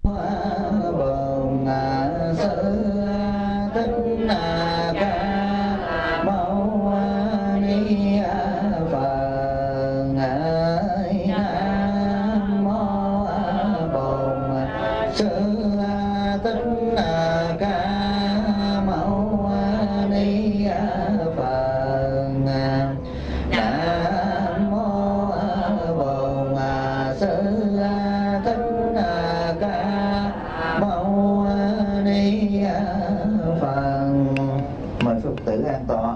Bồn Sư Thích Ca Mâu Ni Phật. Nam mô Bồn Sư Thích Ca Mâu Ni Phật. Nam mô Bồn Sư Thích Ca Mâu Ni Phật. Mời Phật tử an tọa.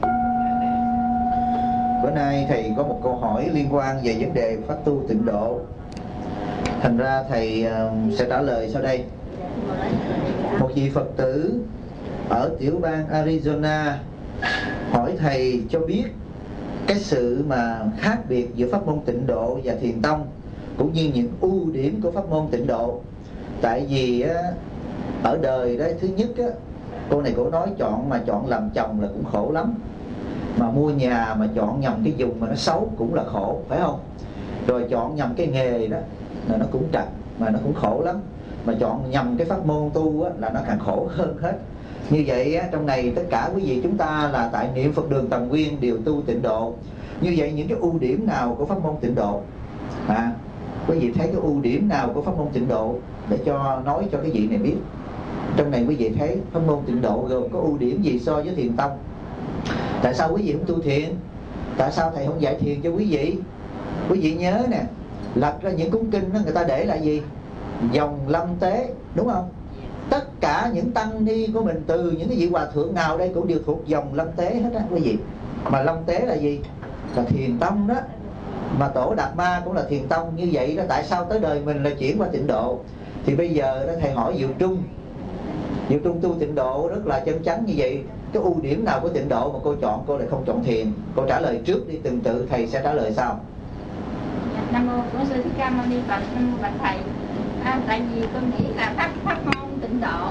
Bữa nay thầy có một câu hỏi liên quan về vấn đề pháp tu tịnh độ, thành ra thầy sẽ trả lời sau đây. Một vị Phật tử ở tiểu bang Arizona hỏi thầy cho biết cái sự mà khác biệt giữa pháp môn tịnh độ và thiền tông, cũng như những ưu điểm của pháp môn tịnh độ. Tại vì ở đời đó, thứ nhất cô này cô nói chọn làm chồng là cũng khổ lắm, mà mua nhà mà chọn nhầm cái vùng mà nó xấu cũng là khổ, phải không? Rồi chọn nhầm cái nghề đó là nó cũng trật mà nó cũng khổ lắm, mà chọn nhầm cái pháp môn tu là nó càng khổ hơn hết. Như vậy trong này tất cả quý vị chúng ta là tại niệm Phật đường Tầm Nguyên đều tu tịnh độ. Như vậy những cái ưu điểm nào của pháp môn tịnh độ? Quý vị thấy cái ưu điểm nào của pháp môn tịnh độ để nói cho cái vị này biết. Trong này quý vị thấy pháp môn tịnh độ gồm có ưu điểm gì so với thiền tông? Tại sao quý vị không tu thiền? Tại sao thầy không dạy thiền cho quý vị? Quý vị nhớ nè, lật ra những cuốn kinh đó, người ta để là gì? Dòng lâm tế, đúng không? Tất cả những tăng ni của mình, từ những cái vị hòa thượng nào đây cũng đều thuộc dòng lâm tế hết á quý vị. Mà lâm tế là gì? Là thiền tông đó. Mà Tổ Đạt Ma cũng là thiền tông. Như vậy đó, tại sao tới đời mình là chuyển qua tịnh độ? Thì bây giờ đó thầy hỏi Diệu Trung tu tịnh độ rất là chân chắn như vậy. Cái ưu điểm nào của tịnh độ mà cô chọn, cô lại không chọn thiền? Cô trả lời trước đi, từng tự thầy sẽ trả lời sau. Nam mô Bổn Sư Thích Ca Mâu Ni Phật. Nam mô bạch thầy. Tại vì tôi nghĩ là pháp môn tịnh độ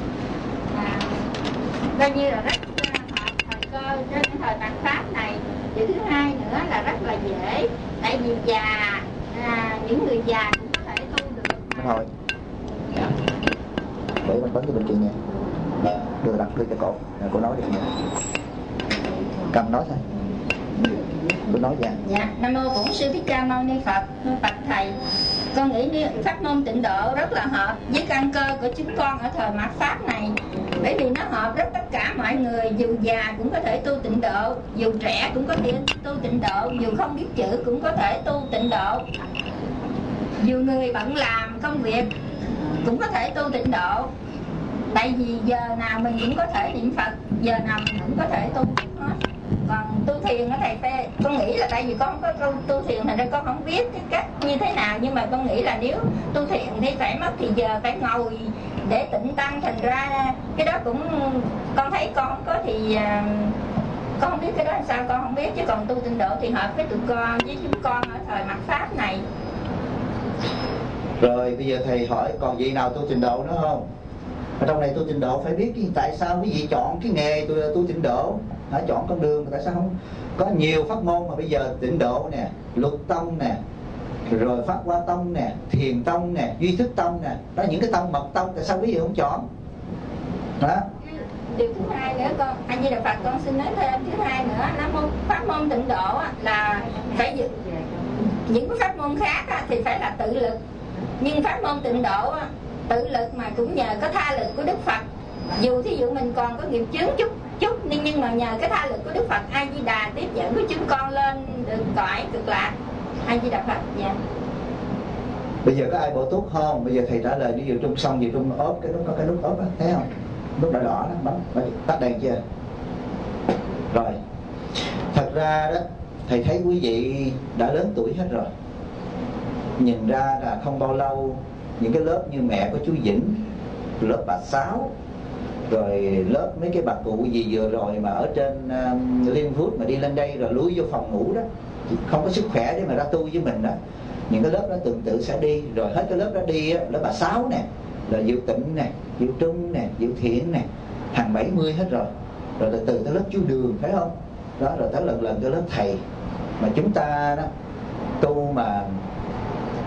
coi như là rất hợp thời cơ trên thời mạt pháp này. Điều thứ hai nữa là rất là dễ, tại vì những người già cũng có thể tu được. Thôi để mình bấm cái bình chuyện nha, đưa đặt lên cái cổ, cô nói đi nha, cầm nói thôi, cô nói vậy. Dạ, Nam mô Bổn Sư Thích Ca Mâu Ni Phật. Bạch thầy, con nghĩ pháp môn tịnh độ rất là hợp với căn cơ của chúng con ở thời mạt pháp này, bởi vì nó hợp rất tất cả mọi người, dù già cũng có thể tu tịnh độ, dù trẻ cũng có thể tu tịnh độ, dù không biết chữ cũng có thể tu tịnh độ, dù người bận làm công việc cũng có thể tu tịnh độ. Tại vì giờ nào mình cũng có thể niệm Phật, giờ nào mình cũng có thể tu hết. Còn tu thiền ở thầy phê, con nghĩ là tại vì con không có tu thiền thành ra con không biết cái cách như thế nào, nhưng mà con nghĩ là nếu tu thiền thì phải mất thì giờ phải ngồi để tịnh tâm, thành ra cái đó cũng con thấy con không có thì con không biết cái đó làm sao, con không biết. Chứ còn tu tịnh độ thì hợp với tụi con, với chúng con ở thời mạt pháp này. Rồi bây giờ thầy hỏi còn vị nào tu tịnh độ nữa không? Ở trong này tu tịnh độ phải biết tại sao quý vị chọn cái nghề tu tịnh độ, chọn con đường. Tại sao không có nhiều pháp môn mà bây giờ tịnh độ nè, Luật Tông nè, rồi Pháp Hoa Tông nè, Thiền Tông nè, Duy Thức Tông nè, đó những cái tông mật tông, tại sao quý vị không chọn? Đó. Điều thứ hai nữa, con A Di Đà Phật, con xin nói thêm thứ hai nữa, pháp môn tịnh độ là phải những cái pháp môn khác thì phải là tự lực, nhưng pháp môn tịnh độ tự lực mà cũng nhờ có tha lực của Đức Phật. Dù thí dụ mình còn có nghiệp chướng chút nhưng mà nhờ cái tha lực của Đức Phật A Di Đà tiếp dẫn của chúng con lên được cõi cực lạc. A Di Đà Phật. Dạ. Bây giờ có ai bổ túc không? Bây giờ thầy trả lời đi, Diệu Trung xong, Diệu Trung ốp cái nút, có cái nút ốp á, thấy không? Nút đỏ đỏ đó, bấm tắt đèn chưa? Rồi. Thật ra đó, thầy thấy quý vị đã lớn tuổi hết rồi. Nhìn ra là không bao lâu những cái lớp như mẹ của chú Vĩnh, lớp bà Sáu, rồi lớp mấy cái bà cụ gì vừa rồi mà ở trên Liên Phút mà đi lên đây rồi lúi vô phòng ngủ đó, không có sức khỏe để mà ra tu với mình đó. Những cái lớp đó tương tự sẽ đi, rồi hết cái lớp đó đi á, lớp bà Sáu nè, rồi Diệu Tịnh nè, Diệu Trung nè, Diệu Thiện nè, hàng 70 hết rồi. Rồi từ tới lớp chú Đường, phải không? Đó, rồi tới lần tới lớp thầy. Mà chúng ta đó tu mà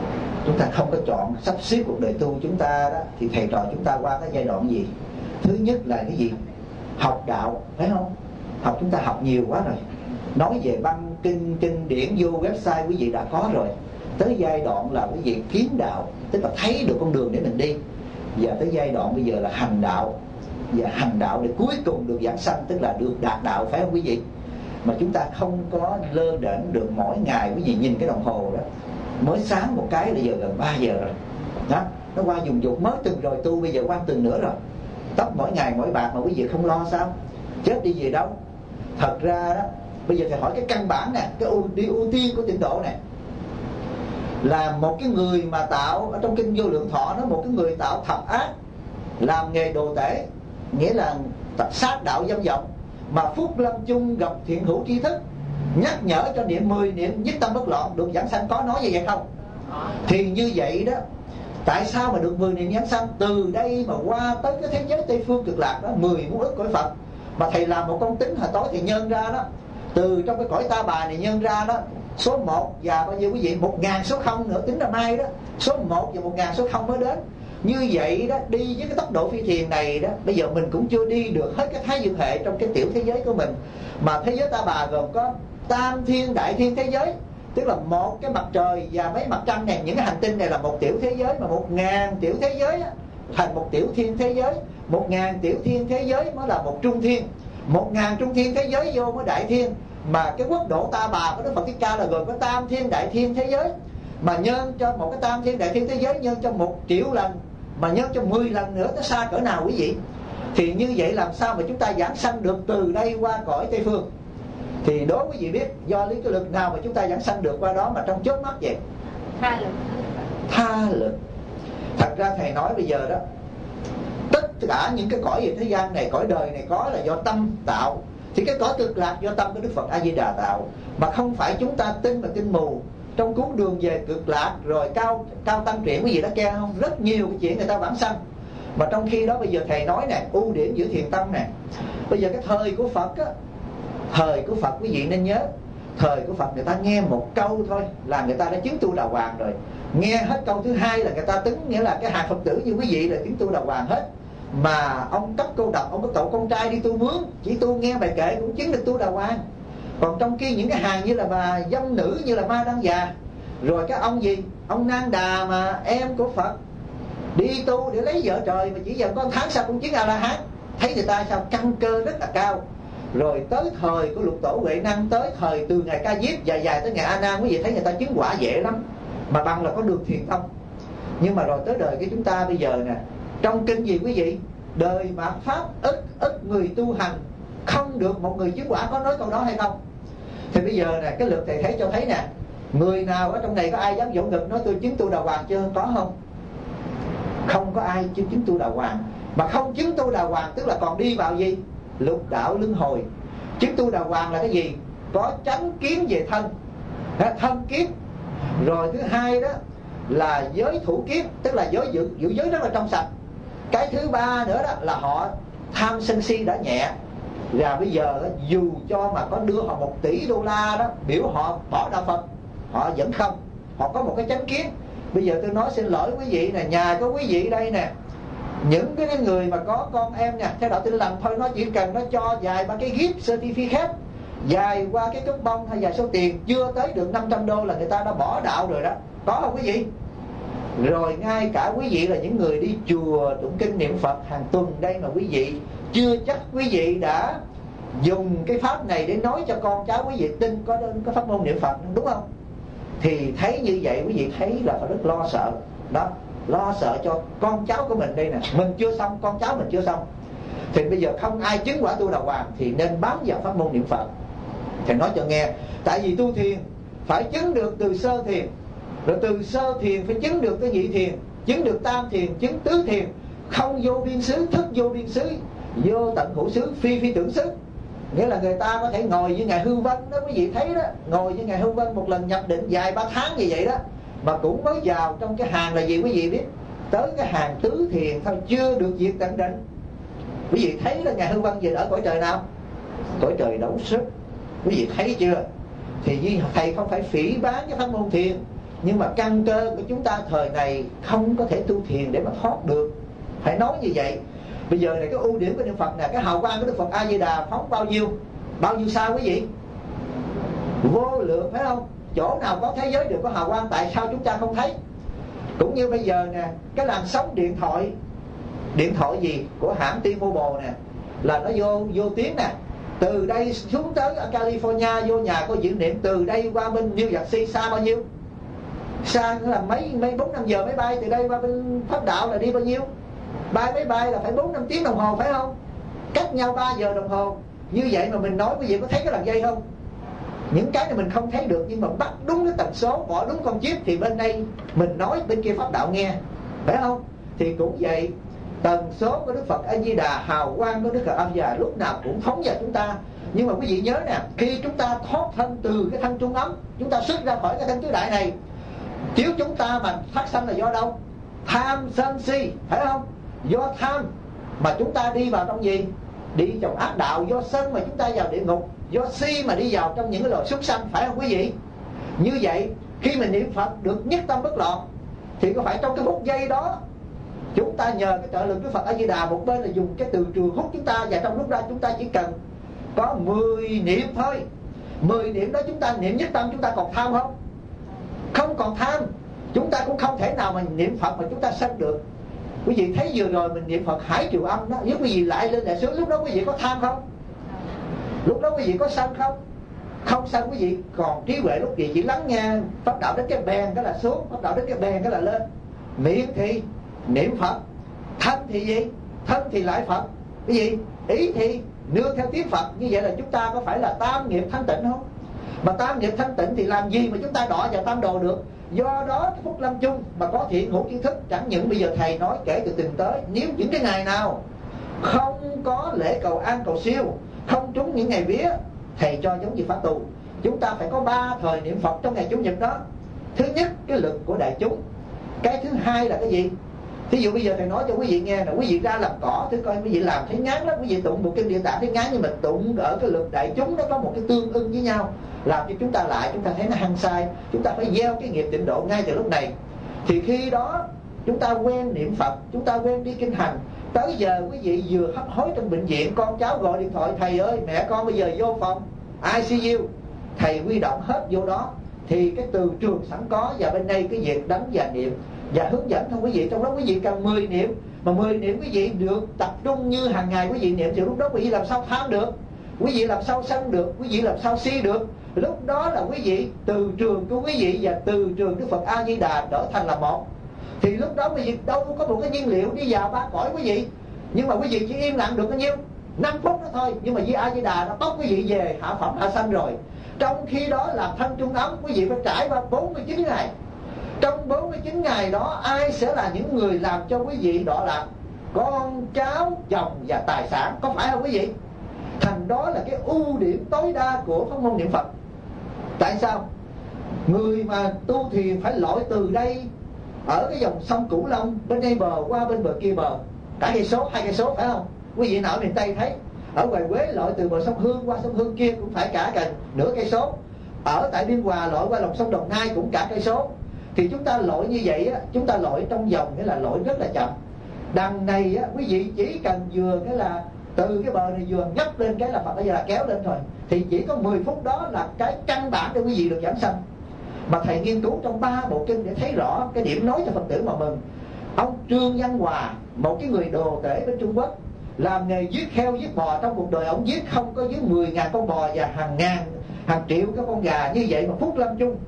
chúng ta không có chọn sắp xếp cuộc đời tu chúng ta đó, thì thầy trò chúng ta qua cái giai đoạn gì? Thứ nhất là cái gì? Học đạo, phải không? Chúng ta học nhiều quá rồi. Nói về băng kinh điển vô website quý vị đã có rồi. Tới giai đoạn là quý vị kiếm đạo, tức là thấy được con đường để mình đi. Và tới giai đoạn bây giờ là hành đạo. Và hành đạo để cuối cùng được giảng sanh, tức là được đạt đạo, phải không quý vị? Mà chúng ta không có lơ đễnh được. Mỗi ngày quý vị nhìn cái đồng hồ đó, mới sáng một cái là giờ gần 3 giờ rồi đó. Nó qua dùng dục mới từng rồi tu, bây giờ qua từng nữa rồi. Tóc mỗi ngày mỗi bạc mà quý vị không lo sao? Chết đi về đâu? Thật ra đó, bây giờ thầy hỏi cái căn bản nè, cái ưu tiên của tịnh độ nè, là một cái người mà tạo, ở trong kinh Vô Lượng Thọ nó, một cái người tạo thập ác, làm nghề đồ tể, nghĩa là sát đạo dâm vọng, mà phúc lâm chung gặp thiện hữu tri thức, nhắc nhở cho niệm 10 niệm nhất tâm bất loạn được giảng sanh, có nói như vậy không? Thì như vậy đó, tại sao mà được 10 niệm giảng sanh? Từ đây mà qua tới cái thế giới Tây Phương Cực Lạc đó, 10 muôn ức cõi Phật. Mà thầy làm một con tính hồi tối thì nhân ra đó, từ trong cái cõi Ta Bà này nhân ra đó, số 1 và bao nhiêu quý vị? 1000 số 0 nữa, tính là mai đó, số 1 và 1000 số 0 mới đến. Như vậy đó, đi với cái tốc độ phi thiền này đó, bây giờ mình cũng chưa đi được hết cái thái dương hệ trong cái tiểu thế giới của mình. Mà thế giới Ta Bà gồm có tam thiên đại thiên thế giới, tức là một cái mặt trời và mấy mặt trăng này, những cái hành tinh này là một tiểu thế giới, mà 1000 tiểu thế giới á, thành một tiểu thiên thế giới. 1000 tiểu thiên thế giới mới là một trung thiên, 1000 trung thiên thế giới vô mới đại thiên. Mà cái quốc độ Ta Bà của Đức Phật Thích Ca là gồm có tam thiên đại thiên thế giới. Mà nhân cho một cái tam thiên đại thiên thế giới, nhân cho 1 triệu lần, mà nhân cho 10 lần nữa, nó xa cỡ nào quý vị? Thì như vậy làm sao mà chúng ta giảng sanh được từ đây qua cõi Tây Phương? Thì đố quý vị biết do lý cái lực nào mà chúng ta giảng sanh được qua đó mà trong chớp mắt vậy? Tha lực. Thật ra thầy nói bây giờ đó, tất cả những cái cõi về thế gian này, cõi đời này có là do tâm tạo. Thì cái cõi Cực Lạc do tâm của Đức Phật A Di Đà tạo, mà không phải chúng ta tin mà tin mù. Trong cuốn Đường Về Cực Lạc rồi cao tăng truyện quý vị đã nghe không? Rất nhiều cái chuyện người ta vãng sanh. Mà trong khi đó bây giờ thầy nói nè, ưu điểm giữa thiền tâm nè. Bây giờ cái thời của Phật á, thời của Phật quý vị nên nhớ, thời của Phật người ta nghe một câu thôi là người ta đã chứng tu Đà Hoàng rồi. Nghe hết câu thứ hai là người ta tính, nghĩa là cái hàng Phật tử như quý vị là chứng tu Đà Hoàng hết. Mà ông cấp cô độc, ông có cậu con trai đi tu mướn, chỉ tu nghe bài kệ cũng chứng được tu Đà Hoàng. Còn trong khi những cái hàng như là bà dâm nữ, như là Ma Đăng Già, rồi cái ông gì, ông Nang Đà mà em của Phật, đi tu để lấy vợ trời mà chỉ dần có 1 tháng sau cũng chứng A-la-hán. Thấy người ta sao căn cơ rất là cao. Rồi tới thời của Lục Tổ Huệ Năng, tới thời từ ngày Ca Diếp dài dài tới ngày A Nan, quý vị thấy người ta chứng quả dễ lắm, mà bằng là có đường thiền tâm. Nhưng mà rồi tới đời của chúng ta bây giờ nè, trong kinh gì quý vị? Đời mạt pháp ít người tu hành, không được một người chứng quả, có nói câu đó hay không? Thì bây giờ nè, cái lượt thầy thấy cho thấy nè, người nào ở trong này có ai dám vỗ ngực nói tôi chứng tu Đà Hoàng chưa? Có không? Không có ai chứng tu Đà Hoàng. Mà không chứng tu Đà Hoàng tức là còn đi vào gì? Lục đạo luân hồi. Chứng tu Đà Hoàng là cái gì? Có chánh kiến về thân, thân kiến. Rồi thứ hai đó là giới thủ kiến, tức là giới giữ giới rất là trong sạch. Cái thứ ba nữa đó là họ tham sân si đã nhẹ. Và bây giờ đó, dù cho mà có đưa họ 1 tỷ đô la đó, biểu họ bỏ đạo Phật, họ vẫn không. Họ có một cái chánh kiến. Bây giờ tôi nói xin lỗi quý vị nè, nhà có quý vị đây nè, những cái người mà có con em nè theo đạo Tin Lành thôi, nó chỉ cần nó cho vài 3 cái gift certificate, dài qua cái cúp bông hay vài số tiền chưa tới được 500 đô là người ta đã bỏ đạo rồi đó. Có không quý vị? Rồi ngay cả quý vị là những người đi chùa tụng kinh niệm Phật hàng tuần đây mà quý vị chưa chắc quý vị đã dùng cái pháp này để nói cho con cháu quý vị tin có pháp môn niệm Phật, đúng không? Thì thấy như vậy quý vị thấy là phải rất lo sợ đó, lo sợ cho con cháu của mình đây nè. Mình chưa xong, con cháu mình chưa xong. Thì bây giờ không ai chứng quả tu Đà Hoàng thì nên bám vào pháp môn niệm Phật. Thầy nói cho nghe, tại vì tu thiền phải chứng được từ sơ thiền, rồi từ sơ thiền phải chứng được cái nhị thiền, chứng được tam thiền, chứng tứ thiền. Không vô biên xứ, thức vô biên xứ, vô tận hữu xứ, phi tưởng xứ. Nghĩa là người ta có thể ngồi với Ngài Hư Vân đó, quý vị thấy đó, ngồi với Ngài Hư Vân một lần nhập định dài 3 tháng như vậy đó, mà cũng mới vào trong cái hàng là gì quý vị biết? Tới cái hàng tứ thiền thôi, chưa được diệt tận định. Quý vị thấy là Ngài Hư Vân về ở cõi trời nào? Cõi trời Đấu Sức. Quý vị thấy chưa? Thì thầy không phải phỉ bán cái pháp môn thiền, Nhưng mà căn cơ của chúng ta thời này không có thể tu thiền để mà thoát được. Phải nói như vậy. Bây giờ này cái ưu điểm của niệm Phật nè, cái hào quang của Đức Phật A Di Đà phóng bao nhiêu sao quý vị? Vô lượng, phải không? Chỗ nào có thế giới đều có hào quang, tại sao chúng ta không thấy? Cũng như bây giờ nè, cái làn sóng điện thoại gì của hãng T-Mobile nè, là nó vô tiếng nè. Từ đây xuống tới California vô nhà có diễn niệm, từ đây qua bên New Jersey xa bao nhiêu? Xa là mấy 4-5 giờ máy bay. Từ đây qua bên Pháp Đạo là đi bao nhiêu? Máy bay là phải 4-5 tiếng đồng hồ, phải không? Cách nhau 3 giờ đồng hồ. Như vậy mà mình nói quý vị có thấy cái lần dây không? Những cái này mình không thấy được, nhưng mà bắt đúng cái tần số, bỏ đúng con chip thì bên đây mình nói, bên kia Pháp Đạo nghe, phải không? Thì cũng vậy, tần số của Đức Phật A Di Đà, hào quang của Đức Phật A Di Đà lúc nào cũng phóng vào chúng ta. Nhưng mà quý vị nhớ nè, khi chúng ta thoát thân từ cái thân trung ấm, chúng ta xuất ra khỏi cái thân tứ đại này, chiếu chúng ta mà phát sanh là do đâu? Tham sân si, phải không? Do tham mà chúng ta đi vào trong gì? Đi trong ác đạo. Do sân mà chúng ta vào địa ngục. Do si mà đi vào trong những cái loài súc sanh, phải không quý vị? Như vậy khi mình niệm Phật được nhất tâm bất loạn, thì có phải trong cái phút giây đó chúng ta nhờ cái trợ lực của Phật A Di Đà, một bên là dùng cái từ trường hút chúng ta, và trong lúc đó chúng ta chỉ cần có 10 niệm thôi. 10 niệm đó chúng ta niệm nhất tâm, chúng ta còn tham không? Không còn tham. Chúng ta cũng không thể nào mà niệm Phật mà chúng ta sân được. Quý vị thấy vừa rồi mình niệm Phật Hải Triều Âm đó, nếu quý vị lại lên lại xuống, lúc đó quý vị có tham không? Lúc đó quý vị có sân không? Không sân. Quý vị còn trí huệ, lúc gì chỉ lắng nghe Pháp Đạo đến cái bèn cái là xuống, Pháp Đạo đến cái bèn cái là lên. Miệng thì niệm Phật, thân thì gì? Thân thì lại Phật. Cái gì? Ý thì nương theo tiếng Phật. Như vậy là chúng ta có phải là tam nghiệp thanh tịnh không? Mà tam nghiệp thanh tịnh thì làm gì mà chúng ta đọa vào tam đồ được? Do đó phúc lâm chung mà có thiện hữu kiến thức. Chẳng những bây giờ thầy nói kể từ tình tới, nếu những cái ngày nào không có lễ cầu an cầu siêu, không trúng những ngày vía, thầy cho giống như pháp tu. Chúng ta phải có 3 thời niệm Phật trong ngày Chủ nhật đó. Thứ nhất, cái lực của đại chúng. Cái thứ hai là cái gì? Thí dụ bây giờ thầy nói cho quý vị nghe là quý vị ra làm cỏ, thử coi quý vị làm thấy ngán lắm. Quý vị tụng một kinh Địa Tạng thấy ngán, nhưng mà tụng ở cái lực đại chúng nó có một cái tương ưng với nhau, làm cho chúng ta lại, chúng ta thấy nó hăng say. Chúng ta phải gieo cái nghiệp tịnh độ ngay từ lúc này. Thì khi đó chúng ta quen niệm Phật, chúng ta quen đi kinh hành. Tới giờ quý vị vừa hấp hối trong bệnh viện, con cháu gọi điện thoại, thầy ơi mẹ con bây giờ vô phòng ICU, thầy huy động hết vô đó. Thì cái từ trường sẵn có, và bên đây cái việc đánh và niệm và hướng dẫn thôi quý vị. Trong đó quý vị cần 10 niệm. Mà 10 niệm quý vị được tập trung như hàng ngày quý vị niệm, thì lúc đó quý vị làm sao tham được? Quý vị làm sao sân được? Quý vị làm sao si được? Lúc đó là quý vị từ trường của quý vị và từ trường Đức Phật A Di Đà trở thành là một. Thì lúc đó quý vị đâu có một cái nhiên liệu đi vào 3 cõi quý vị. Nhưng mà quý vị chỉ im lặng được bao nhiêu? 5 phút đó thôi. Nhưng mà với A Di Đà nó tóc quý vị về hạ phẩm hạ sanh rồi. Trong khi đó làm thân trung ấm, quý vị phải trải qua 49 ngày. Trong 49 ngày đó ai sẽ là những người làm cho quý vị đọa lạc? Con cháu, chồng và tài sản, có phải không quý vị? Thành đó là cái ưu điểm tối đa của pháp môn niệm Phật. Tại sao? Người mà tu thiền phải lội từ đây, ở cái dòng sông Cửu Long, bên đây bờ qua bên bờ kia bờ, cả 2 cây số phải không? Quý vị nào ở miền Tây thấy, ở ngoài Quế lội từ bờ sông Hương qua sông Hương kia cũng phải cả gần nửa cây số. Ở tại Biên Hòa lội qua lòng sông Đồng Nai cũng cả cây số. Thì chúng ta lội như vậy á, chúng ta lội trong vòng nghĩa là lội rất là chậm. Đằng này á, quý vị chỉ cần vừa cái là từ cái bờ này vừa nhấp lên cái là Phật bây giờ là kéo lên thôi. Thì chỉ có 10 phút đó là cái căn bản để quý vị được giảng sanh. Mà thầy nghiên cứu trong 3 bộ kinh để thấy rõ cái điểm nói cho Phật tử mà mừng. Ông Trương Văn Hòa, một cái người đồ tể bên Trung Quốc, làm nghề giết heo giết bò, trong cuộc đời ông giết không có dưới 10.000 con bò và hàng triệu cái con gà. Như vậy mà phúc lâm chung,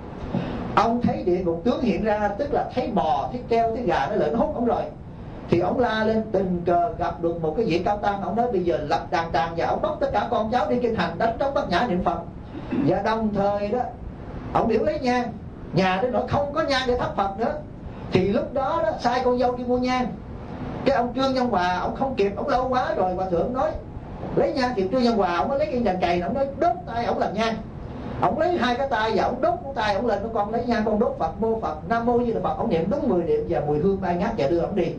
ông thấy địa ngục tướng hiện ra, tức là thấy bò, thấy treo, thấy gà nó lợn hút ông rồi. Thì ông la lên, tình cờ gặp được một cái vị cao tăng. Ông nói bây giờ lập đàn tràng và ông bắt tất cả con cháu đi kinh hành, đánh trống bát nhã niệm Phật. Và đồng thời đó ông biểu lấy nhang, nhà đến nỗi không có nhang để thắp Phật nữa. Thì lúc đó đó sai con dâu đi mua nhang. Cái ông Trương Văn Hòa ông không kịp, ông lâu quá rồi. Hòa thượng nói lấy nhang, thì Trương Văn Hòa ông mới lấy cái đèn cày, ông nói đốt tay ông làm nhang. Ông lấy 2 cái tay và ông đốt cái tay ông lên, con lấy nhang con đốt Phật, mô Phật, Nam Mô Như Là Phật. Ông niệm đúng 10 niệm và mùi hương bay ngát và đưa ông đi.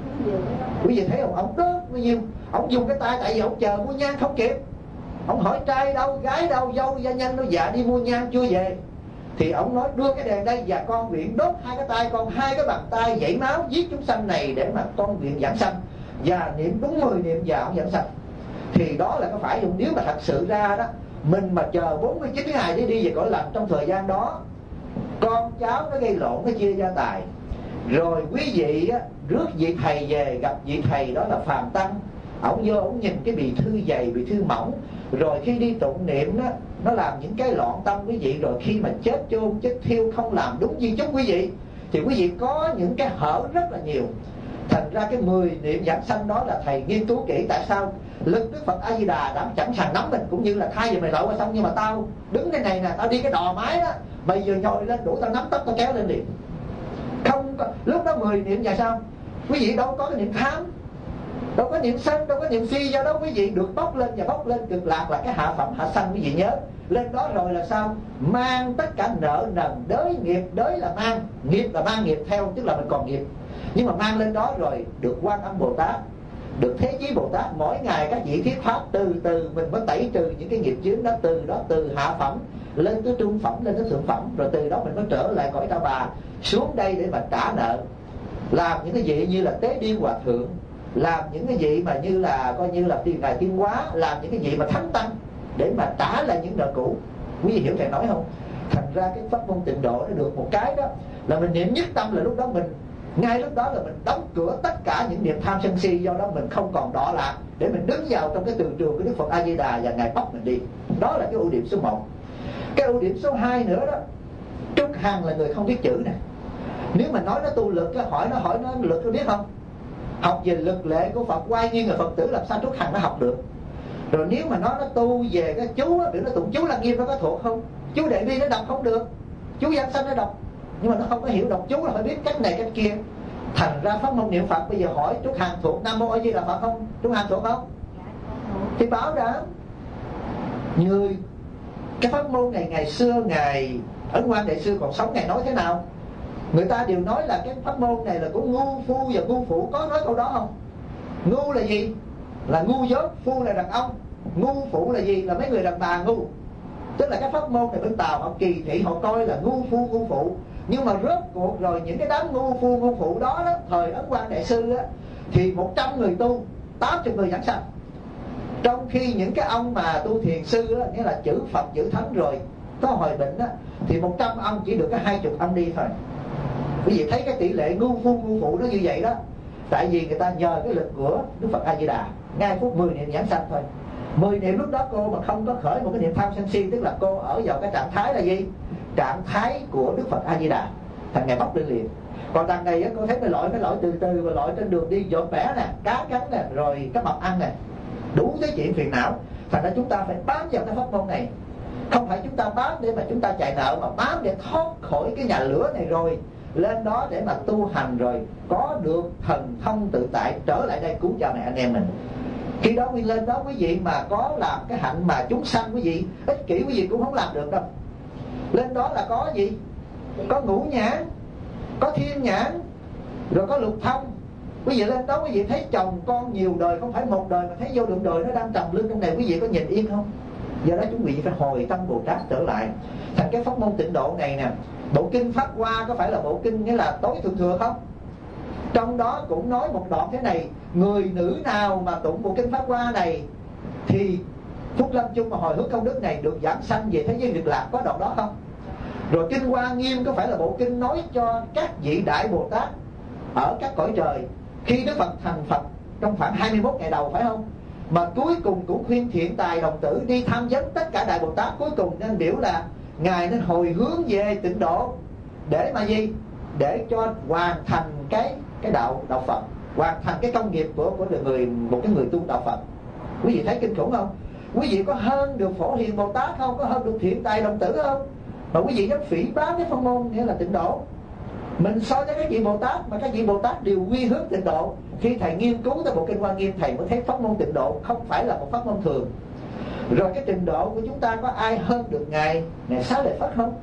Quý vị thấy không? Ông đốt bao nhiêu? Ông dùng cái tay, tại vì ông chờ mua nhang không kịp. Ông hỏi trai đâu, gái đâu, dâu gia nhân đâu, dạ đi mua nhang chưa về. thì ông nói đưa cái đèn đây và con nguyện đốt hai cái tay con, hai cái bàn tay dãy máu giết chúng sanh này để mà con nguyện giảng sanh, và niệm đúng 10 niệm và ông giảng sanh. Thì đó là có phải không? Nếu mà thật sự ra đó, mình mà chờ 49 ngày để đi về cõi lành, trong thời gian đó con cháu nó gây lộn, nó chia gia tài, rồi quý vị á, rước vị thầy về, gặp vị thầy đó là Phàm Tăng, ổng vô ổng nhìn cái bì thư dày, bì thư mỏng, rồi khi đi tụng niệm đó, nó làm những cái loạn tâm quý vị, rồi khi mà chết chôn chết thiêu không làm đúng di chúc quý vị, thì quý vị có những cái hở rất là nhiều. Thành ra cái 10 niệm giảng sanh đó là thầy nghiên cứu kỹ. Tại sao? Lực Đức Phật A Di Đà đã chẳng sàng nắm mình, cũng như là thay vì mày lội qua sông, nhưng mà tao đứng đây này nè, tao đi cái đò mái đó, mày vừa nhồi lên đủ tao nắm tóc tao kéo lên liền. Không có, lúc đó 10 niệm là sao? Quý vị đâu có cái niệm tham, đâu có niệm sân, đâu có niệm si, do đó quý vị được bốc lên, và bốc lên cực lạc là cái hạ phẩm hạ sanh. Quý vị nhớ lên đó rồi là sao? Mang tất cả nợ nần, đới nghiệp, đới là mang, nghiệp là mang nghiệp theo, tức là mình còn nghiệp. Nhưng mà mang lên đó rồi được Quan Âm Bồ Tát, được Thế Chí Bồ Tát, mỗi ngày các vị thuyết pháp, từ từ mình mới tẩy trừ những cái nghiệp chướng đó, từ hạ phẩm lên tới trung phẩm, lên tới thượng phẩm, rồi từ đó mình mới trở lại cõi Ta Bà, xuống đây để mà trả nợ, làm những cái vị như là Tế Điên Hòa Thượng, làm những cái vị mà như là coi như là Ngài Tiên Hóa, làm những cái vị mà thánh tăng để mà trả lại những nợ cũ. Quý vị hiểu thầy nói không? Thành ra cái pháp môn tịnh độ nó được một cái đó là mình niệm nhất tâm, là lúc đó mình, ngay lúc đó là mình đóng cửa tất cả những niệm tham sân si, do đó mình không còn đọa lạc, để mình đứng vào trong cái từ trường của Đức Phật A Di Đà và Ngài bắt mình đi. Đó là cái ưu điểm số 1. Cái ưu điểm số 2 nữa đó, Trúc Hằng là người không biết chữ nè. Nếu mà nói nó tu lực, hỏi nó lực có biết không? Học về lực lệ của Phật, quay nghiêng người Phật tử, làm sao Trúc Hằng nó học được? Rồi nếu mà nó tu về cái chú á, biểu nó tụng chú Lăng Nghiêm nó có thuộc không? Chú Đại Bi nó đọc không được, chú Giảng Sanh nó đọc, nhưng mà nó không có hiểu đọc chú, là phải biết cách này cách kia. Thành ra pháp môn niệm Phật bây giờ hỏi Trúc Hằng thuộc Nam Mô A Di Đà Phật không? Trúc Hằng thuộc không? Thì bảo đảm người cái pháp môn này ngày xưa Ngài Ấn Quang Đại Sư còn sống, Ngài nói thế nào? Người ta đều nói là cái pháp môn này là của ngu phu và ngu phụ. Có nói câu đó không? Ngu là gì? Là ngu dốt. Phu là đàn ông. Ngu phụ là gì? Là mấy người đàn bà ngu. Tức là cái pháp môn này bên Tàu họ kỳ thị, họ coi là ngu phu ngu phụ. Nhưng mà rốt cuộc rồi những cái đám ngu phu ngu phụ đó, thời Ấn Quang Đại Sư á, thì 100 người tu, 80 người giảng sanh. Trong khi những cái ông mà tu thiền sư á, nghĩa là chữ Phật chữ Thánh rồi có hồi bệnh á, thì 100 ông chỉ được có 20 ông đi thôi. Quý vị thấy cái tỷ lệ ngu phu ngu phụ nó như vậy đó. Tại vì người ta nhờ cái lực của Đức Phật A Di Đà, ngay phút 10 niệm giảng sanh thôi. 10 niệm lúc đó cô mà không có khởi một cái niệm tham sân si, tức là cô ở vào cái trạng thái là gì? Trạng thái của Đức Phật A Di Đà. Thằng Ngài bóc lên liền. Còn đằng này cô thấy cái lỗi từ từ, và lỗi trên đường đi dột bẻ nè, cá cắn nè, rồi cá mập ăn nè, đủ cái chuyện phiền não. Thành ra chúng ta phải bám vào cái pháp môn này. Không phải chúng ta bám để mà chúng ta chạy nợ, mà bám để thoát khỏi cái nhà lửa này, rồi lên đó để mà tu hành, rồi có được thần thông tự tại, trở lại đây cứu cha mẹ anh em mình. Khi đó quý lên đó quý vị mà có làm cái hạnh mà chúng sanh, quý vị ích kỷ quý vị cũng không làm được đâu. Lên đó là có gì? Có ngũ nhãn, có thiên nhãn, rồi có lục thông. Quý vị lên đó quý vị thấy chồng con nhiều đời, không phải một đời, mà thấy vô đường đời nó đang trầm lưng trong này, quý vị có nhìn yên không? Do đó chúng vị phải hồi tâm Bồ Tát trở lại. Thành cái pháp môn tịnh độ này nè, bộ kinh Pháp Hoa có phải là bộ kinh nghĩa là tối thượng thừa không? Trong đó cũng nói một đoạn thế này: người nữ nào mà tụng bộ kinh Pháp Hoa này thì phúc lâm chung mà hồi hướng công đức này được giảng sanh về thế giới Cực Lạc. Có đoạn đó không? Rồi kinh Hoa Nghiêm có phải là bộ kinh nói cho các vị đại Bồ Tát ở các cõi trời khi Đức Phật thành Phật trong khoảng 21 ngày đầu, phải không? Mà cuối cùng cũng khuyên thiện tài đồng tử đi tham vấn tất cả đại Bồ Tát. Cuối cùng nên biểu là Ngài nên hồi hướng về tịnh độ để mà gì? Để cho hoàn thành cái đạo Phật, hoàn thành cái công nghiệp của một cái người tu đạo Phật. Quý vị thấy kinh khủng không? Quý vị có hơn được Phổ Hiền Bồ Tát không? Có hơn được thiện tài đồng tử không? Mà quý vị dám phỉ báng cái pháp môn nghĩa là tịnh độ. Mình so với các vị Bồ Tát, mà các vị Bồ Tát đều quy hướng tịnh độ. Khi thầy nghiên cứu tới bộ kinh Hoa Nghiêm, thầy mới thấy pháp môn tịnh độ không phải là một pháp môn thường. Rồi cái trình độ của chúng ta có ai hơn được Ngài Xá Lợi Phất không?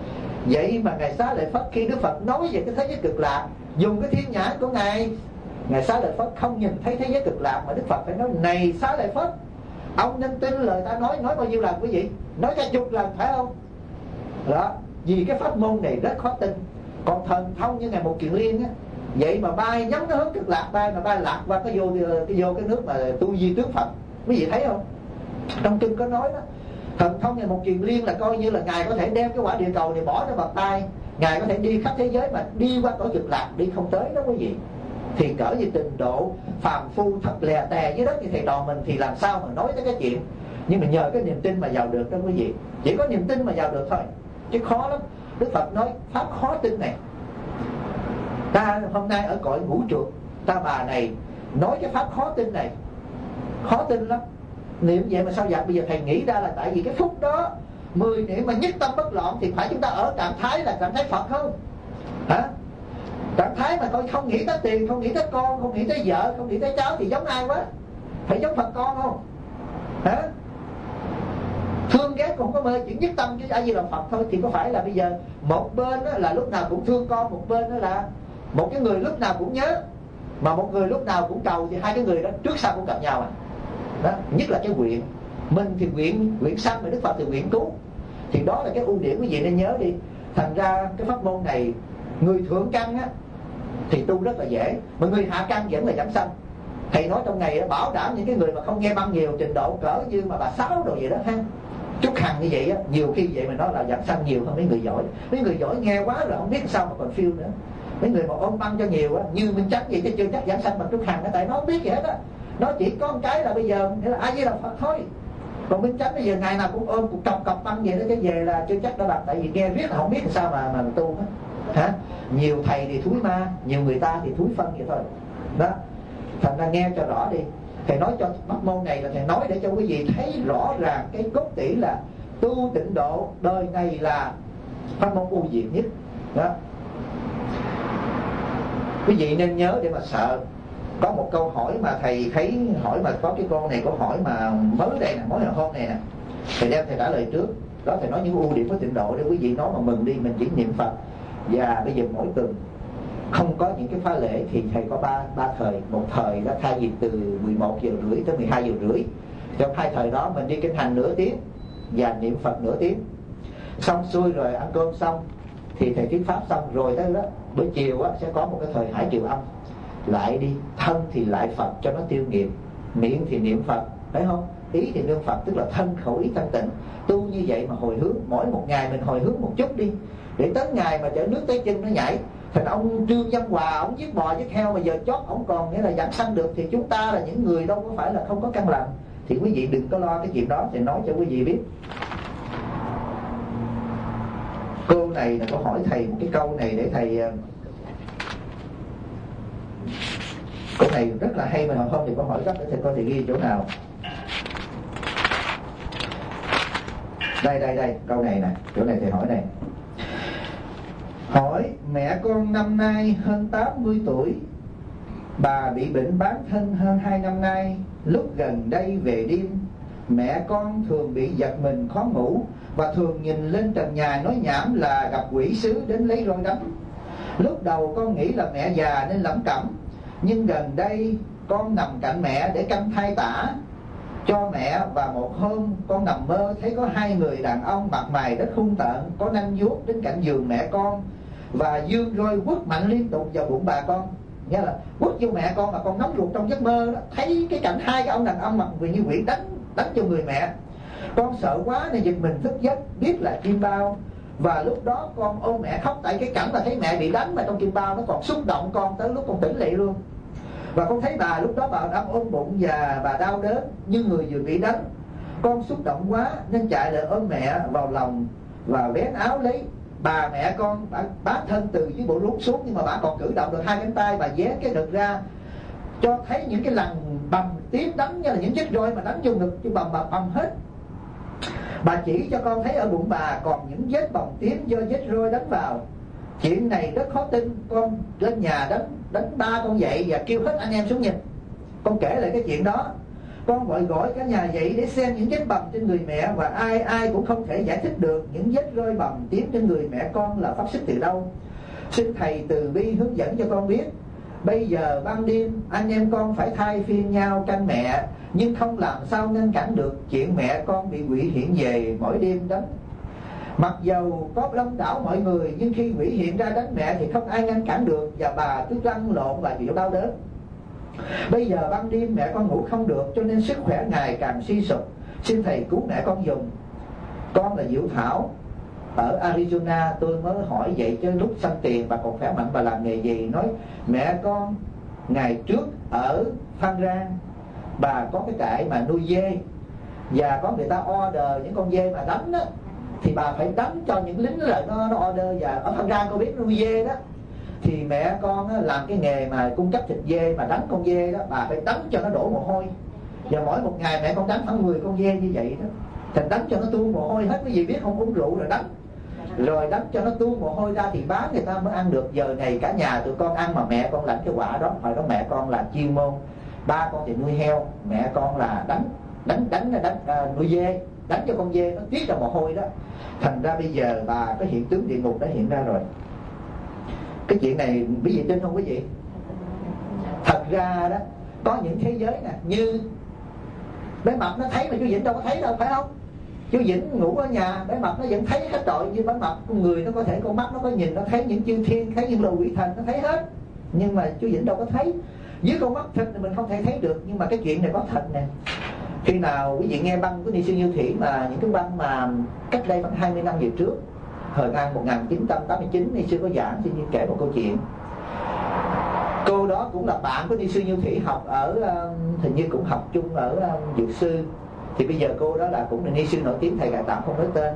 Vậy mà Ngài Xá Lợi Phất khi Đức Phật nói về cái thế giới Cực Lạc, dùng cái thiên nhãn của Ngài Xá Lợi Phất không nhìn thấy thế giới Cực Lạc, mà Đức Phật phải nói: này Xá Lợi Phất, ông nên tin lời ta nói bao nhiêu lần quý vị? Nói cả chục lần phải không? Đó, Vì cái pháp môn này rất khó tin. Còn thần thông như Ngài Một Kiền Liên á, vậy mà bay nhắm nó hướng cực lạc, bay mà bay lạc qua cái vô cái nước mà tu di tướng Phật. Quý vị thấy không? Trong kinh có nói đó, thần thông Ngài Một Kiền Liên là coi như là Ngài có thể đem cái quả địa cầu này bỏ ra vào tay, Ngài có thể đi khắp thế giới mà đi qua cõi cực lạc đi không tới đó quý vị. Thì cỡ như trình độ phàm phu thật lè tè dưới đất như thầy trò mình thì làm sao mà nói tới cái chuyện. Nhưng mà nhờ cái niềm tin mà vào được đó quý vị. Chỉ có niềm tin mà vào được thôi, chứ khó lắm. Đức Phật nói pháp khó tin này. Ta hôm nay ở cõi ngũ chuột, ta bà này nói cái pháp khó tin này, khó tin lắm. Niệm vậy mà sao vậy? Bây giờ thầy nghĩ ra là tại vì cái phút đó 10 niệm mà nhất tâm bất loạn thì phải chúng ta ở trạng thái là trạng thái Phật không? Hả? Trạng thái mà coi không nghĩ tới tiền, không nghĩ tới con, không nghĩ tới vợ, không nghĩ tới cháu thì giống ai quá? Phải giống Phật con không? Hả? Thương ghét cũng không có mơ, chỉ nhất tâm chứ A Di Đà Phật thôi. Thì có phải là bây giờ một bên là lúc nào cũng thương con, một bên là một cái người lúc nào cũng nhớ, mà một người lúc nào cũng cầu, thì hai cái người đó trước sau cũng gặp nhau à? Đó, nhất là cái nguyện. Mình thì nguyện sanh, mà Đức Phật thì nguyện cứu. Thì đó là cái ưu điểm quý vị nên nhớ đi. Thành ra cái pháp môn này, người thượng căn á thì tu rất là dễ, mà người hạ căn vẫn là giảm sanh. Thầy nói trong này bảo đảm những cái người mà không nghe băng nhiều, trình độ cỡ như mà bà Sáu rồi vậy đó ha, Trúc Hằng như vậy á, nhiều khi vậy mà nó là giảm sanh nhiều hơn mấy người giỏi. Mấy người giỏi nghe quá rồi không biết sao mà còn phiêu nữa. Mấy người mà ôm băng cho nhiều á, như Minh Chánh vậy chứ chưa chắc giảm sanh bằng Trúc Hằng á, tại nó không biết vậy hết á. Nó chỉ có một cái là bây giờ là A Di Đà Phật thôi. Còn Minh Chánh bây giờ ngày nào cũng ôm cũng cọc băng vậy đó, cái về là chưa chắc đã bằng, tại vì nghe riết là không biết sao mà tu hết. Hả? Nhiều thầy thì thúi ma, nhiều người ta thì thúi phân vậy thôi. Đó. Thành ra nghe cho rõ đi. Thầy nói cho pháp môn này là thầy nói để cho quý vị thấy rõ ràng cái cốt tỉ là tu tịnh độ đời này là pháp môn ưu việt nhất. Đó. Quý vị nên nhớ để mà sợ. Có một câu hỏi mà thầy thấy hỏi, mà có cái con này câu hỏi mà mới đây nè, mới là hôm này nè, thầy đem thầy trả lời trước. Đó, thầy nói những ưu điểm của tịnh độ để quý vị nói mà mừng đi. Mình chỉ niệm Phật, và bây giờ mỗi tuần không có những cái phá lễ thì thầy có ba thời. Một thời đó thay vì từ 11 giờ rưỡi tới 12 giờ rưỡi, trong hai thời đó mình đi kinh hành nửa tiếng và niệm Phật nửa tiếng. Xong xuôi rồi ăn cơm xong thì thầy thuyết pháp xong rồi đó, buổi chiều sẽ có một cái thời hải triều âm. Lại đi, thân thì lại Phật cho nó tiêu nghiệp, miệng thì niệm Phật, phải không? Ý thì nương Phật, tức là thân khẩu ý thanh tịnh. Tu như vậy mà hồi hướng, mỗi một ngày mình hồi hướng một chút đi, để tới ngày mà chở nước tới chân nó nhảy. Thành ông Trương Văn Hòa, ông giết bò giết heo mà giờ chót ông còn nghĩa là giảng sanh được, thì chúng ta là những người đâu có phải là không có căn lành. Thì quý vị đừng có lo cái chuyện đó, thì nói cho quý vị biết. Cô này là có hỏi thầy một cái câu này để thầy. Câu này rất là hay mà hồi hôm thì có hỏi gấp để thầy coi thầy ghi chỗ nào. Đây, câu này nè, chỗ này thầy hỏi này. Hỏi mẹ con năm nay hơn 80 tuổi, bà bị bệnh bán thân hơn 2 năm nay. Lúc gần đây về đêm, mẹ con thường bị giật mình khó ngủ, và thường nhìn lên trần nhà nói nhảm là gặp quỷ sứ đến lấy roi đánh. Lúc đầu con nghĩ là mẹ già nên lẩm cẩm, nhưng gần đây con nằm cạnh mẹ để canh thai tả cho mẹ, và một hôm con nằm mơ thấy có 2 người đàn ông mặt mày rất hung tợn, có nanh vuốt đến cạnh giường mẹ con và giương roi quất mạnh liên tục vào bụng bà con. Nghĩa là quất vô mẹ con mà con nóng ruột trong giấc mơ đó, thấy cái cảnh 2 cái ông đàn ông mặt như quỷ đánh cho người mẹ. Con sợ quá nên giật mình thức giấc, biết là chim bao, và lúc đó con ôm mẹ khóc, tại cái cảnh mà thấy mẹ bị đánh mà trong chim bao nó còn xúc động con tới lúc con tỉnh lị luôn. Và con thấy bà lúc đó bà đang ôm bụng và bà đau đớn như người vừa bị đánh. Con xúc động quá nên chạy lại ôm mẹ vào lòng và vén áo lấy. Bà mẹ con bá thân từ dưới bộ lún xuống, nhưng mà bà còn cử động được 2 cánh tay, bà vén cái ngực ra cho thấy những cái lần bầm tím đánh như là những vết roi mà đánh vô ngực, chứ bầm hết. Bà chỉ cho con thấy ở bụng bà còn những vết bầm tím do vết roi đánh vào. Chuyện này rất khó tin. Con lên nhà đánh ba con dậy và kêu hết anh em xuống nhìn. Con kể lại cái chuyện đó. Con gọi cả nhà dậy để xem những vết bầm trên người mẹ, và ai cũng không thể giải thích được những vết roi bầm tím trên người mẹ con là phát xuất từ đâu. Xin thầy từ bi hướng dẫn cho con biết. Bây giờ ban đêm anh em con phải thay phiên nhau canh mẹ, nhưng không làm sao ngăn cản được chuyện mẹ con bị quỷ hiện về mỗi đêm đánh. Mặc dầu có đông đảo mọi người, nhưng khi quỷ hiện ra đánh mẹ thì không ai ngăn cản được, và bà cứ lăn lộn và chịu đau đớn. Bây giờ ban đêm mẹ con ngủ không được, cho nên sức khỏe ngày càng suy sụp. Xin thầy cứu mẹ con giùm. Con là Diệu Thảo ở Arizona. Tôi mới hỏi vậy chứ lúc sanh tiền bà còn khỏe mạnh, bà làm nghề gì? Nói mẹ con ngày trước ở Phan Rang, bà có cái trại mà nuôi dê, và có người ta order những con dê mà đánh á, thì bà phải đánh cho những lính là nó order. Và ở Phan Rang cô biết nuôi dê đó, thì mẹ con á, làm cái nghề mà cung cấp thịt dê mà đánh con dê đó, bà phải đánh cho nó đổ mồ hôi. Và mỗi một ngày mẹ con đánh khoảng 10 con dê như vậy đó, thành đánh cho nó tuôn mồ hôi hết. Cái gì biết không uống rượu rồi đánh, rồi đánh cho nó tuôn mồ hôi ra thì bán người ta mới ăn được. Giờ này cả nhà tụi con ăn mà mẹ con lãnh cái quả đó. Hồi đó mẹ con là chuyên môn, ba con thì nuôi heo, mẹ con là đánh nuôi dê, đánh cho con dê nó tiết ra mồ hôi đó. Thành ra bây giờ bà có hiện tướng địa ngục đã hiện ra rồi. Cái chuyện này quý vị tin không quý vị? Thật ra đó, có những thế giới nè, như bé Mập nó thấy mà chú Vĩnh đâu có thấy đâu, phải không? Chú Vĩnh ngủ ở nhà, bé Mập nó vẫn thấy hết trọi. Như bé Mập, con người nó có thể, con mắt nó có nhìn, nó thấy những chư thiên, thấy những loài quỷ thần, nó thấy hết. Nhưng mà chú Vĩnh đâu có thấy. Dưới con mắt thịt thì mình không thể thấy được. Nhưng mà cái chuyện này có thật nè. Khi nào quý vị nghe băng của Ni Sư Như Thủy, mà những cái băng mà cách đây khoảng 20 năm về trước, thời năm 1989, Ni Sư có giảng, Sư Như kể một câu chuyện. Cô đó cũng là bạn của Ni Sư Như Thủy, học ở hình như cũng học chung ở Dược Sư. Thì bây giờ cô đó là cũng là Ni Sư nổi tiếng, thầy Gà tạm không nói tên.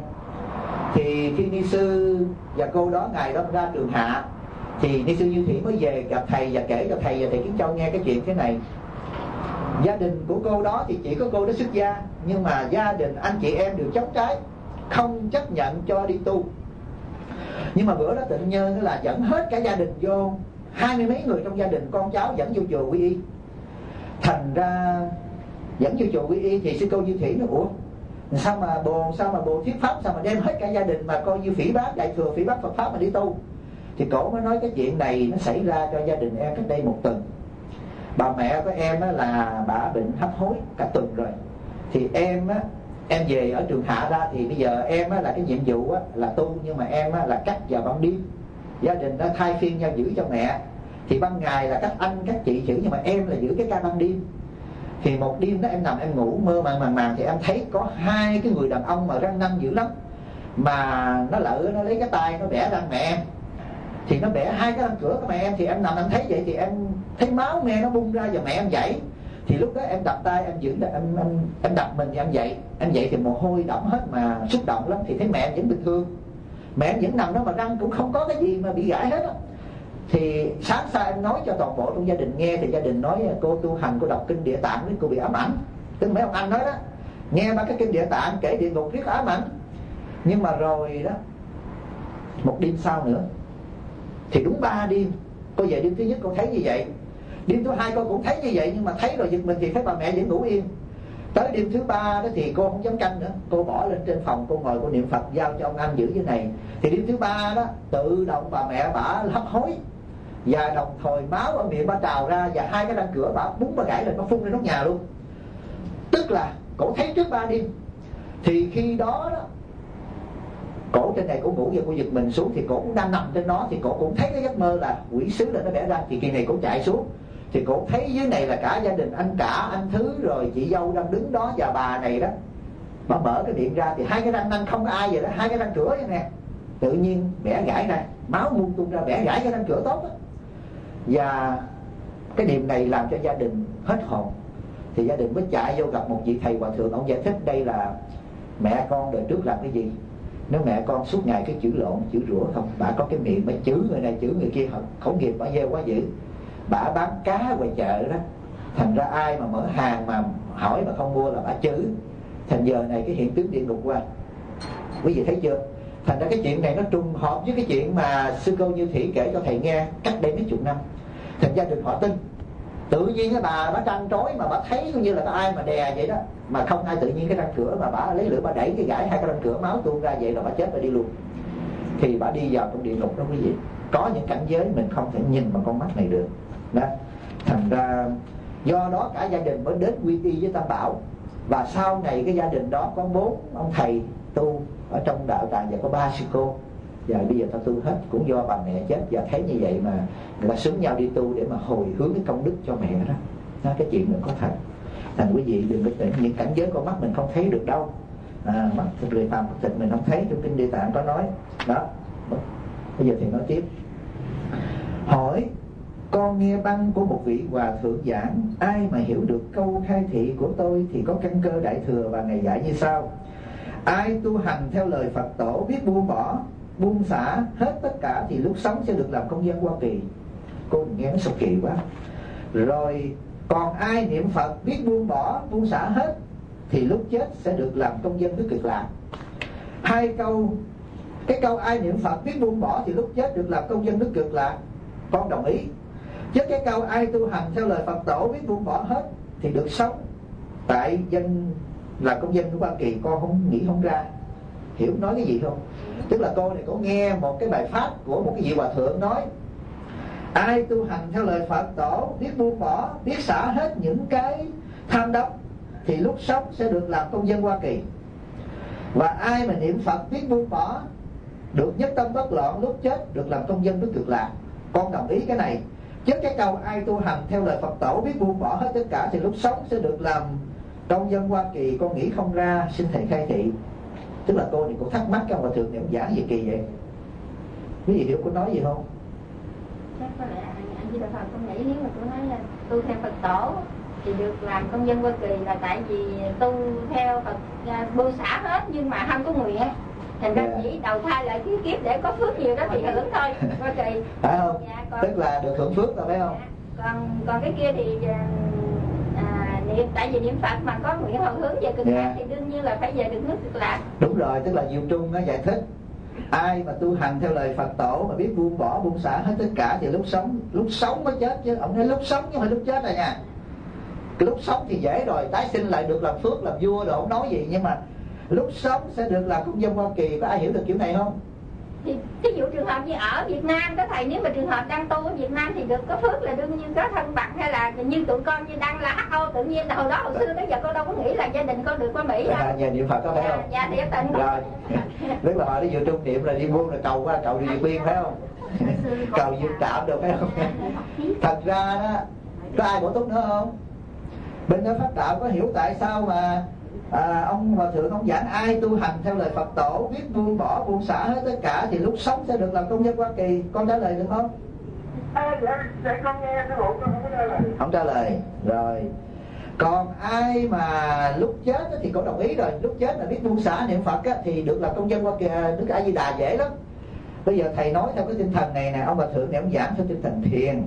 Thì khi Ni Sư và cô đó ngày đó ra trường hạ, thì Ni Sư Như Thủy mới về gặp thầy và kể cho thầy và thầy Kiến Châu nghe cái chuyện thế này. Gia đình của cô đó thì chỉ có cô đó xuất gia, nhưng mà gia đình anh chị em đều chống trái, không chấp nhận cho đi tu. Nhưng mà bữa đó tự nhiên nó là dẫn hết cả gia đình vô, 20 mấy người trong gia đình con cháu dẫn vô chùa quy y. Thành ra dẫn vô chùa quy y thì sư cô Như Thủy nó ủa sao mà bồ thuyết pháp, sao mà đem hết cả gia đình mà coi như phỉ báng đại thừa, phỉ báng Phật pháp mà đi tu. Thì cổ mới nói cái chuyện này nó xảy ra cho gia đình em cách đây 1 tuần. Bà mẹ của em á, là bà bệnh hấp hối cả tuần rồi. Thì em á, em về ở trường hạ ra, thì bây giờ em á, là cái nhiệm vụ á, là tu, nhưng mà em á, là cắt vào ban đêm. Gia đình đã thay phiên nhau giữ cho mẹ. Thì ban ngày là các anh các chị giữ, nhưng mà em là giữ cái ca ban đêm. Thì một đêm đó em nằm em ngủ mơ màng thì em thấy có 2 cái người đàn ông mà răng nanh dữ lắm. Mà nó lỡ nó lấy cái tay nó bẻ răng mẹ em. Thì nó bẻ 2 cái răng cửa của mẹ em. Thì em nằm em thấy vậy thì em thấy máu mẹ nó bung ra và mẹ em dậy. Thì lúc đó em đập tay em giữ, em đập mình thì em dậy. Em dậy thì mồ hôi đẫm hết mà xúc động lắm. Thì thấy mẹ em vẫn bình thường, mẹ em vẫn nằm đó mà răng cũng không có cái gì mà bị gãy hết á. Thì sáng sau em nói cho toàn bộ trong gia đình nghe, thì gia đình nói cô tu hành, cô đọc kinh Địa Tạng nên cô bị ám ảnh. Tức mấy ông anh nói đó, nghe ba cái kinh Địa Tạng kể địa ngục riết ám ảnh. Nhưng mà rồi đó, một đêm sau nữa, thì đúng 3 đêm. Cô về đêm thứ nhất cô thấy như vậy, đêm thứ 2 cô cũng thấy như vậy, nhưng mà thấy rồi giật mình thì thấy bà mẹ vẫn ngủ yên. Tới đêm thứ 3 đó thì cô không dám canh nữa, cô bỏ lên trên phòng, cô ngồi cô niệm Phật giao cho ông anh giữ như này. Thì đêm thứ 3 đó tự động bà mẹ bả hấp hối, và đồng thời máu ở miệng bà trào ra, và 2 cái răng cửa bả búng bà gãy lên, nó phun lên nóc nhà luôn. Tức là cổ thấy trước 3 đêm. Thì khi đó đó, cổ trên này cổ ngủ và cô giật mình xuống, thì cổ cũng đang nằm trên nó, thì cổ cũng thấy cái giấc mơ là quỷ sứ là nó bẻ răng. Thì kỳ này cổ chạy xuống, thì cổ thấy dưới này là cả gia đình anh cả, anh Thứ rồi chị dâu đang đứng đó, và bà này đó, bà mở cái miệng ra thì 2 cái răng nanh không có ai vậy đó, 2 cái răng cửa vậy nè, tự nhiên bẻ gãy ra, máu muôn tung ra, bẻ gãy cái răng cửa tốt đó. Và cái điểm này làm cho gia đình hết hồn. Thì gia đình mới chạy vô gặp một vị thầy hòa thượng. Ông giải thích đây là mẹ con đời trước làm cái gì. Nếu mẹ con suốt ngày cái chữ lộn, chữ rủa không, bà có cái miệng bà chửi người này chửi người kia, khẩu nghiệp bà gieo quá dữ. Bà bán cá ngoài chợ đó, thành ra ai mà mở hàng mà hỏi mà không mua là bà chửi. Thành giờ này cái hiện tướng địa ngục qua, quý vị thấy chưa? Thành ra cái chuyện này nó trùng hợp với cái chuyện mà sư cô Như Thủy kể cho thầy nghe cách đây mấy chục năm. Thành gia đình họ tin. Tự nhiên cái bà trăn trối mà bà thấy như là có ai mà đè vậy đó, mà không ai, tự nhiên cái răng cửa mà bà lấy lửa bà đẩy cái gãy 2 cái răng cửa, máu tuôn ra vậy là bà chết và đi luôn. Thì bà đi vào trong địa ngục đó quý vị. Có những cảnh giới mình không thể nhìn bằng con mắt này được đó. Thành ra do đó cả gia đình mới đến quy y với Tam Bảo. Và sau này cái gia đình đó có 4 ông thầy tu ở trong đạo tràng và có 3 sư cô, và bây giờ ta tu hết cũng do bà mẹ chết, và thấy như vậy mà người ta xúm nhau đi tu để mà hồi hướng cái công đức cho mẹ đó. Cái chuyện này có thật. Thành quý vị đừng có tưởng những cảnh giới con mắt mình không thấy được đâu. Mắt người phàm thịt mình không thấy, trong kinh Địa Tạng có nói đó. Bây giờ thì nói tiếp. Hỏi: con nghe băng của một vị hòa thượng giảng, ai mà hiểu được câu khai thị của tôi thì có căn cơ đại thừa, và ngài dạy như sau: ai tu hành theo lời Phật tổ, biết buông bỏ, buông xả hết tất cả thì lúc sống sẽ được làm công dân Hoa Kỳ. Cô nghe nó sâu kỳ quá. Rồi còn ai niệm Phật biết buông bỏ, buông xả hết thì lúc chết sẽ được làm công dân nước Cực Lạc. Hai câu, cái câu ai niệm Phật biết buông bỏ thì lúc chết được làm công dân nước Cực Lạc, con đồng ý. Chứ cái câu ai tu hành theo lời Phật tổ biết buông bỏ hết thì được sống tại dân là công dân của Hoa Kỳ, con không nghĩ không ra. Hiểu nói cái gì không? Tức là cô này có nghe một cái bài pháp của một cái vị hòa thượng nói: ai tu hành theo lời Phật tổ, biết buông bỏ, biết xả hết những cái tham đắm thì lúc sống sẽ được làm công dân Hoa Kỳ. Và ai mà niệm Phật biết buông bỏ, được nhất tâm bất loạn, lúc chết được làm công dân nước Cực Lạc. Con đồng ý cái này. Chứ cái câu ai tu hành theo lời Phật tổ biết buông bỏ hết tất cả thì lúc sống sẽ được làm công dân Hoa Kỳ, con nghĩ không ra, xin thầy khai thị. Tức là cô này cũng thắc mắc cái ông hòa thượng này ông giảng gì kỳ vậy. Quý vị hiểu cô nói gì không? Chắc có lẽ anh Di Đà Phật con nghĩ nếu mà tôi nói là tu theo Phật tổ thì được làm công dân Hoa Kỳ là tại vì tu theo Phật buông xả hết nhưng mà không có nguyện, thành ra chỉ đầu thai lại cái kiếp để có phước nhiều đó thì hưởng thôi. Hoa Kỳ phải không? Còn, tức là được hưởng phước rồi phải không? Còn cái kia thì niệm, tại vì niệm Phật mà có nguyện hồi hướng về Cực Lạc thì đương nhiên là phải về được nước Cực Lạc. Đúng rồi, tức là Diệu Trung nó giải thích ai mà tu hành theo lời Phật tổ mà biết buông bỏ, buông xả hết tất cả thì lúc sống mới chết. Chứ ông nói lúc sống chứ không phải lúc chết rồi nha. Cái lúc sống thì dễ rồi, tái sinh lại được làm phước làm vua rồi, không nói gì. Nhưng mà lúc sống sẽ được làm công dân Hoa Kỳ, có ai hiểu được kiểu này không? Thì ví dụ trường hợp như ở Việt Nam đó thầy, nếu mà trường hợp đang tu ở Việt Nam thì được có phước là đương nhiên có thân bằng, hay là như tụi con như đang là HO tự nhiên hồi đó hồi xưa tới giờ con đâu có nghĩ là gia đình con được qua Mỹ đâu. Nhà niệm Phật có phải không? Dạ thiệt tình rồi. Tức là họ đi vừa trung niệm là đi buông, là cầu qua cầu đi biên phải không? Cầu dương trạm được phải không? Thật ra đó, có ai bổ túc nữa không? Bên đó Pháp Đạo có hiểu tại sao mà ông hòa thượng ông giảng ai tu hành theo lời Phật tổ biết buông bỏ, buông xả hết tất cả thì lúc sống sẽ được làm công dân Hoa Kỳ. Con trả lời được không? Dạ con nghe cái bộ con không có trả lời. Không trả lời. Rồi. Còn ai mà lúc chết thì con đồng ý rồi, lúc chết là biết buông xả niệm Phật thì được làm công dân Hoa Kỳ, Đức A Di Đà dễ lắm. Bây giờ thầy nói theo cái tinh thần này nè, ông hòa thượng này ông giảng theo tinh thần thiền.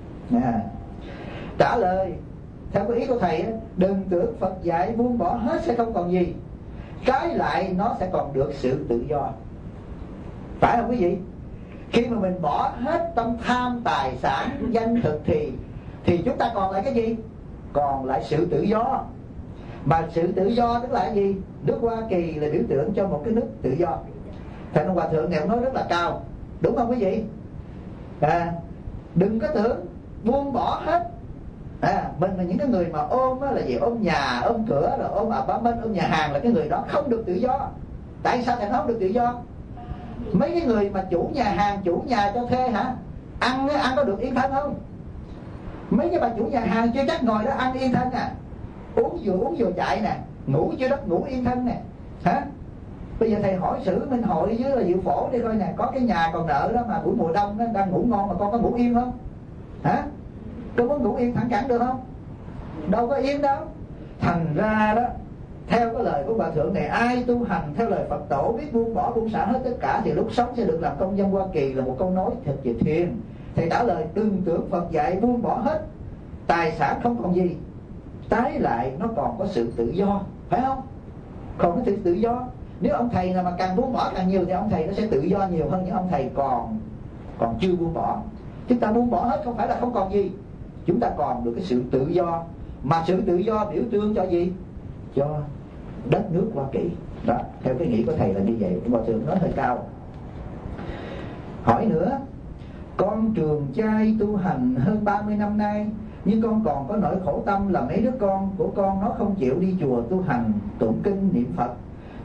Trả lời theo cái ý của thầy, đừng tưởng Phật dạy buông bỏ hết sẽ không còn gì, trái lại nó sẽ còn được sự tự do. Phải không quý vị? Khi mà mình bỏ hết tâm tham tài sản danh thực thì chúng ta còn lại cái gì? Còn lại sự tự do. Mà sự tự do tức là cái gì? Nước Hoa Kỳ là biểu tượng cho một cái nước tự do. Thành ông hòa thượng này ông nói rất là cao, đúng không quý vị? Đừng có tưởng buông bỏ hết. Mình là những cái người mà ôm là gì? Ôm nhà, ôm cửa, rồi ôm apartment, ôm nhà hàng, là cái người đó không được tự do. Tại sao thầy không được tự do? Mấy cái người mà chủ nhà hàng, chủ nhà cho thuê hả? Ăn có được yên thân không? Mấy cái bà chủ nhà hàng chưa chắc ngồi đó ăn yên thân nè, uống vừa chạy nè, ngủ chưa đất ngủ yên thân nè, hả? Bây giờ thầy hỏi Sử Minh Hội với là Diệu Phổ đi coi nè, có cái nhà còn nợ đó mà buổi mùa đông nó đang ngủ ngon mà con có ngủ yên không? Hả? Con muốn ngủ yên thẳng cẳng được không? Đâu có yên đâu. Thành ra đó, theo cái lời của hòa thượng này, ai tu hành theo lời Phật tổ biết buông bỏ, buông xả hết tất cả thì lúc sống sẽ được làm công dân Hoa Kỳ, là một câu nói thật về thiền. Thầy trả lời đừng tưởng Phật dạy buông bỏ hết tài sản không còn gì, trái lại nó còn có sự tự do, phải không? Còn có sự tự do. Nếu ông thầy nào mà càng buông bỏ càng nhiều thì ông thầy nó sẽ tự do nhiều hơn những ông thầy còn chưa buông bỏ. Chúng ta buông bỏ hết không phải là không còn gì, chúng ta còn được cái sự tự do. Mà sự tự do biểu trưng cho gì? Cho đất nước Hoa Kỳ. Đó, theo cái nghĩ của thầy là như vậy. Hòa thượng nói hơi cao. Hỏi nữa, con trường trai tu hành hơn 30 năm nay, nhưng con còn có nỗi khổ tâm là mấy đứa con của con nó không chịu đi chùa tu hành, tụng kinh niệm Phật.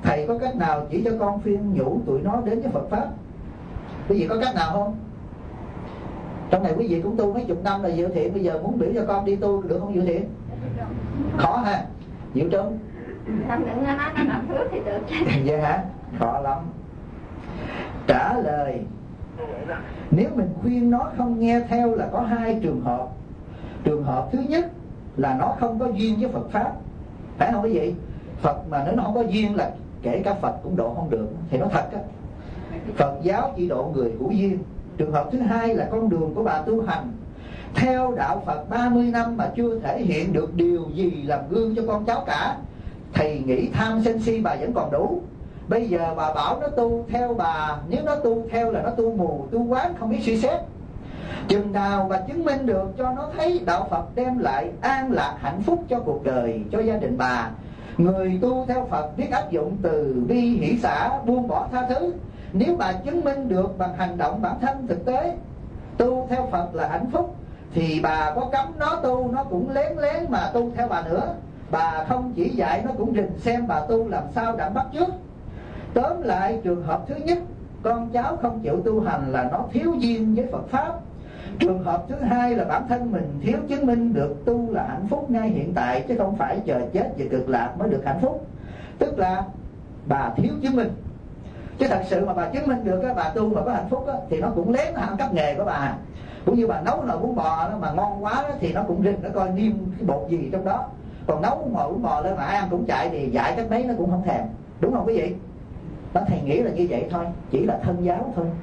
Thầy có cách nào chỉ cho con khuyên nhủ tụi nó đến với Phật Pháp? Quý vị có cách nào không? Trong này quý vị cũng tu mấy chục năm là Diệu Thiện, bây giờ muốn biểu cho con đi tu được không Diệu Thiện? Khó ha Diệu Trung? Không, đừng nói nó làm phước thì được. Vậy hả? Khó lắm. Trả lời: nếu mình khuyên nó không nghe theo là có hai trường hợp. Trường hợp thứ nhất là nó không có duyên với Phật Pháp, phải không quý vị? Phật mà nếu nó không có duyên là kể cả Phật cũng độ không được, thì nó thật á. Phật giáo chỉ độ người hữu duyên. Trường hợp thứ hai là con đường của bà tu hành theo đạo Phật 30 năm mà chưa thể hiện được điều gì làm gương cho con cháu cả. Thầy nghĩ tham sân si bà vẫn còn đủ. Bây giờ bà bảo nó tu theo bà, nếu nó tu theo là nó tu mù, tu quáng, không biết suy xét. Chừng nào bà chứng minh được cho nó thấy đạo Phật đem lại an lạc hạnh phúc cho cuộc đời, cho gia đình bà. Người tu theo Phật biết áp dụng từ bi hỷ xả, buông bỏ tha thứ. Nếu bà chứng minh được bằng hành động bản thân thực tế tu theo Phật là hạnh phúc, thì bà có cấm nó tu, nó cũng lén lén mà tu theo bà nữa. Bà không chỉ dạy, nó cũng rình xem bà tu làm sao đặng bắt chước. Tóm lại, trường hợp thứ nhất, con cháu không chịu tu hành là nó thiếu duyên với Phật Pháp. Trường hợp thứ hai là bản thân mình thiếu chứng minh được tu là hạnh phúc ngay hiện tại, chứ không phải chờ chết về cực lạc mới được hạnh phúc. Tức là bà thiếu chứng minh. Chứ thật sự mà bà chứng minh được bà tu mà có hạnh phúc á, thì nó cũng lén ăn cắp nghề của bà. Cũng như bà nấu nồi bún bò đó, mà ngon quá đó, thì nó cũng rình nó coi niêm cái bột gì trong đó. Còn nấu nồi bún bò lên mà ai ăn cũng chạy thì dạy cách mấy nó cũng không thèm. Đúng không quý vị? Đó, thầy nghĩ là như vậy thôi, chỉ là thân giáo thôi.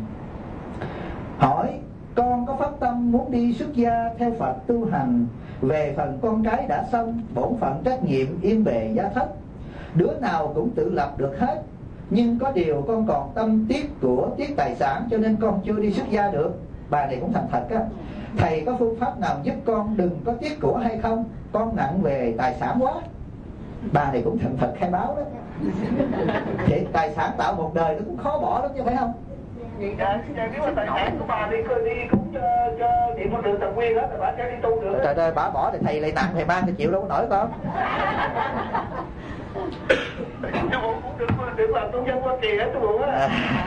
Hỏi: con có phát tâm muốn đi xuất gia theo Phật tu hành. Về phần con cái đã xong, bổn phận trách nhiệm yên bề gia thất, đứa nào cũng tự lập được hết. Nhưng có điều con còn tâm tiếc tài sản, cho nên con chưa đi xuất gia được. Bà này cũng thành thật á. Thầy có phương pháp nào giúp con đừng có tiếc của hay không? Con nặng về tài sản quá. Bà này cũng thành thật khai báo đó. Thì tài sản tạo một đời nó cũng khó bỏ lắm chứ phải không? Dạ, nếu mà tài sản của bà đi cũng cho điện con đường Tần Nguyên đó, thì bà sẽ đi tu được. Trời ơi, bà bỏ thì thầy lại nặng, thầy mang thì chịu đâu có nổi con. Chú Bộ cũng được làm tu dân Hoa Kỳ hết chú Bộ á.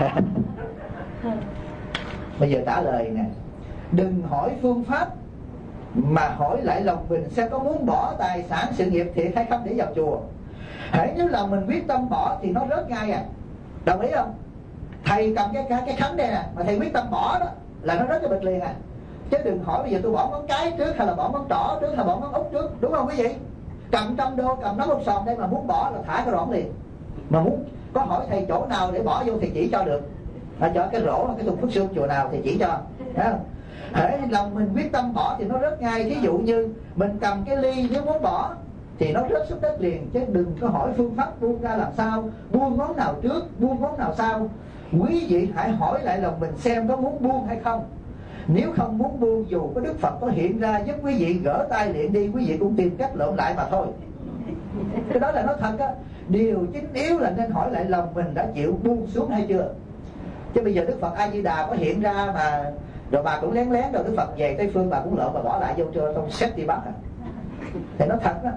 Bây giờ trả lời nè. Đừng hỏi phương pháp, mà hỏi lại lòng mình xem có muốn bỏ tài sản sự nghiệp thiệt hay không để vào chùa. Hễ nếu lòng mình quyết tâm bỏ thì nó rớt ngay à. Đồng ý không? Thầy cầm cái khánh đây nè, mà thầy quyết tâm bỏ đó là nó rớt cái bịch liền à. Chứ đừng hỏi bây giờ tôi bỏ ngón cái trước hay là bỏ ngón trỏ trước hay là bỏ ngón út trước. Đúng không quý vị? Cầm 100 đô, cầm nắm út sòn đây mà muốn bỏ là thả cái rỗng liền. Mà muốn có hỏi thầy chỗ nào để bỏ vô thì chỉ cho được. Cho cái rổ cái thùng phước xương chùa nào thì chỉ cho. Thấy không? Hễ lòng mình quyết tâm bỏ thì nó rớt ngay. Thí dụ như mình cầm cái ly nếu muốn bỏ thì nó rớt xuống đất liền. Chứ đừng có hỏi phương pháp buông ra làm sao, buông ngón nào trước, buông ngón nào sau. Quý vị hãy hỏi lại lòng mình xem có muốn buông hay không. Nếu không muốn buông, dù có Đức Phật có hiện ra giúp quý vị gỡ tay liền đi, quý vị cũng tìm cách lộn lại mà thôi. Cái đó là nó thật á. Điều chính yếu là nên hỏi lại lòng mình đã chịu buông xuống hay chưa. Chứ bây giờ Đức Phật A Di Đà có hiện ra mà rồi bà cũng lén lén, rồi Đức Phật về Tây Phương bà cũng lộn, bà bỏ lại vô chưa, không xếp đi bắt à. Thì nó thật đó.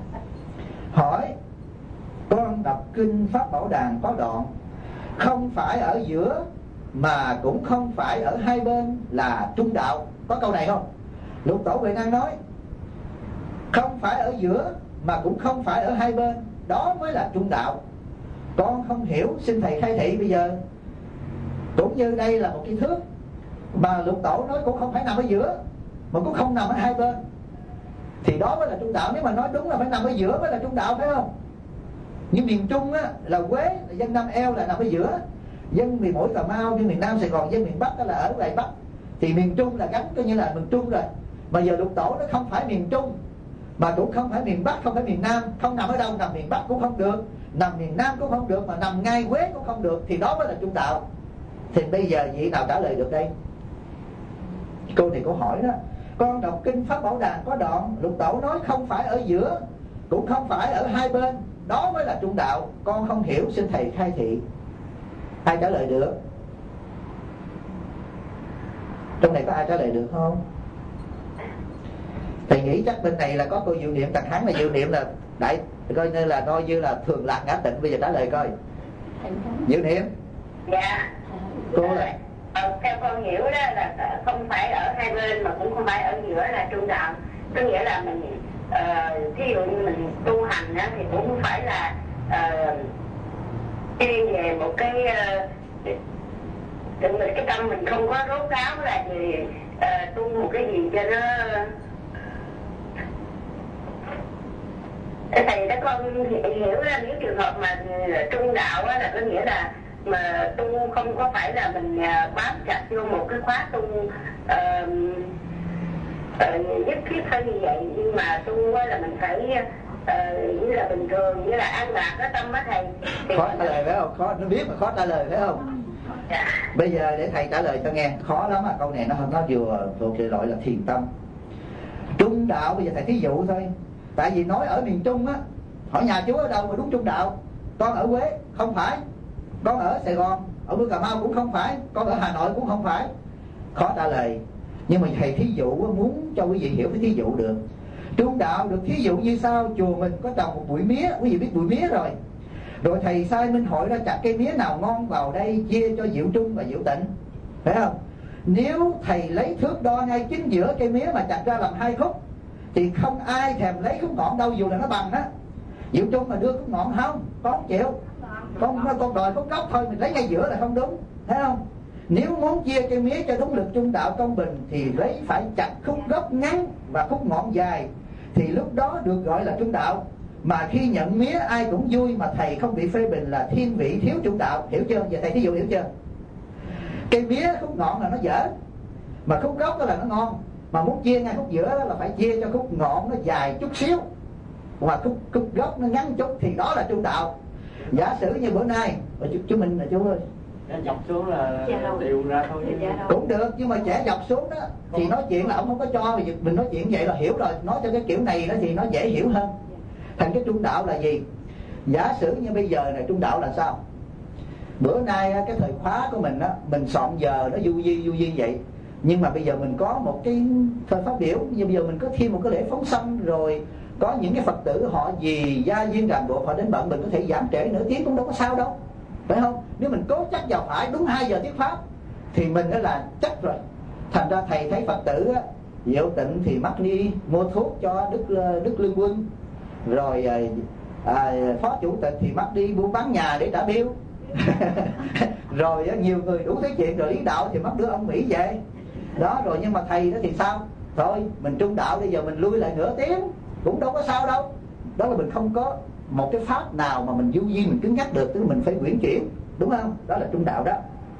Hỏi: con đọc kinh Pháp Bảo Đàn có đoạn: không phải ở giữa mà cũng không phải ở hai bên là trung đạo. Có câu này không? Lục Tổ Huệ Năng nói không phải ở giữa mà cũng không phải ở hai bên, đó mới là trung đạo. Con không hiểu, xin thầy khai thị. Bây giờ cũng như đây là một cái thước mà Lục Tổ nói cũng không phải nằm ở giữa mà cũng không nằm ở hai bên, thì đó mới là trung đạo. Nếu mà nói đúng là phải nằm ở giữa mới là trung đạo, phải không? Như miền Trung á, là Quế, là dân Nam Eo là nằm ở giữa. Dân miền Mũi Cà Mau, như miền Nam Sài Gòn, dân miền Bắc đó là ở ngoài Bắc. Thì miền Trung là gắn coi như là miền Trung rồi. Mà giờ Lục Tổ nó không phải miền Trung mà cũng không phải miền Bắc, không phải miền Nam. Không nằm ở đâu, nằm miền Bắc cũng không được, nằm miền Nam cũng không được, mà nằm ngay Quế cũng không được. Thì đó mới là trung đạo. Thì bây giờ vị nào trả lời được đây? Cô này cô hỏi đó. Con đọc kinh Pháp Bảo Đàn có đoạn Lục Tổ nói không phải ở giữa cũng không phải ở hai bên, đó mới là trung đạo. Con không hiểu, xin thầy khai thị. Ai trả lời được? Trong này có ai trả lời được không? Thầy nghĩ chắc bên này là có cô Diệu Niệm, thằng Hán là Diệu Niệm là coi như là thường lạc ngã tịnh. Bây giờ trả lời coi. Giữ niệm. Dạ. Cô là theo con hiểu đó là không phải ở hai bên mà cũng không phải ở giữa là trung đạo. Có nghĩa là mình thí dụ như mình tu hành á, thì cũng không phải là chuyên về một cái tâm mình không có rốt ráo là gì tu một cái gì cho nó. Thầy đã con hiểu là những trường hợp mà trung đạo á, là có nghĩa là mà tu không có phải là mình bám chặt vô một cái khóa tu nhất thiết phải như vậy, nhưng mà tu là mình phải như là bình thường, như là an lạc đó tâm á thầy. Khó trả lời phải không? Khó, nó biết mà khó trả lời phải không? Dạ. Bây giờ để thầy trả lời cho nghe. Khó lắm câu này, nó vừa thuộc loại là thiền tâm. Trung đạo bây giờ thầy thí dụ thôi. Tại vì nói ở miền Trung á, hỏi nhà chú ở đâu mà đúng trung đạo? Con ở Huế không phải, con ở Sài Gòn, ở Cà Mau cũng không phải, con ở Hà Nội cũng không phải. Khó trả lời. Nhưng mà thầy thí dụ muốn cho quý vị hiểu cái thí dụ được. Trung đạo được thí dụ như sau: chùa mình có trồng một bụi mía, quý vị biết bụi mía rồi. Rồi thầy sai Minh Hội ra chặt cây mía nào ngon vào đây chia cho Diệu Trung và Diệu Tịnh, phải không? Nếu thầy lấy thước đo ngay chính giữa cây mía mà chặt ra làm 2 khúc thì không ai thèm lấy khúc ngọn đâu, dù là nó bằng á. Diệu Trung mà đưa khúc ngọn không chịu, con đòi khúc gốc thôi, mình lấy ngay giữa là không đúng, thấy không? Nếu muốn chia cây mía cho đúng lực trung đạo công bình thì phải chặt khúc gốc ngắn và khúc ngọn dài, thì lúc đó được gọi là trung đạo. Mà khi nhận mía ai cũng vui, mà thầy không bị phê bình là thiên vị thiếu trung đạo, hiểu chưa? Giờ thầy thí dụ hiểu chưa? Cây mía khúc ngọn là nó dở, mà khúc gốc đó là nó ngon. Mà muốn chia ngay khúc giữa đó là phải chia cho khúc ngọn nó dài chút xíu, và khúc gốc nó ngắn chút, thì đó là trung đạo. Giả sử như bữa nay chú mình là chú ơi, dọc xuống là đều ra thôi cũng được, nhưng mà trẻ dọc xuống đó thì nói chuyện là ông không có cho, mình nói chuyện vậy là hiểu rồi. Nói cho cái kiểu này đó thì nó dễ hiểu hơn. Thành cái trung đạo là gì? Giả sử như bây giờ này, trung đạo là sao? Bữa nay cái thời khóa của mình á, mình soạn giờ nó du di vậy. Nhưng mà bây giờ mình có một cái thời phát biểu, như bây giờ mình có thêm một cái lễ phóng sanh, rồi có những cái Phật tử họ vì gia duyên ràng buộc họ đến bận, mình có thể giảm trễ nửa tiếng cũng đâu có sao đâu, phải không? Nếu mình cố chắc vào phải đúng 2 giờ thuyết pháp thì mình đã là chắc rồi. Thành ra thầy thấy Phật tử á, Diệu Tịnh thì mắc đi mua thuốc cho Đức Lương Quân, rồi Phó Chủ tịch thì mắc đi buôn bán nhà để trả bill rồi nhiều người đủ thứ chuyện, rồi lý đạo thì mắc đưa ông Mỹ về đó. Rồi nhưng mà thầy đó thì sao? Thôi mình trung đạo, bây giờ mình lui lại nửa tiếng cũng đâu có sao đâu. Đó là mình không có một cái pháp nào mà mình du di mình cứng nhắc được, tức là mình phải quyển chuyển, đúng không? Đó là trung đạo đó.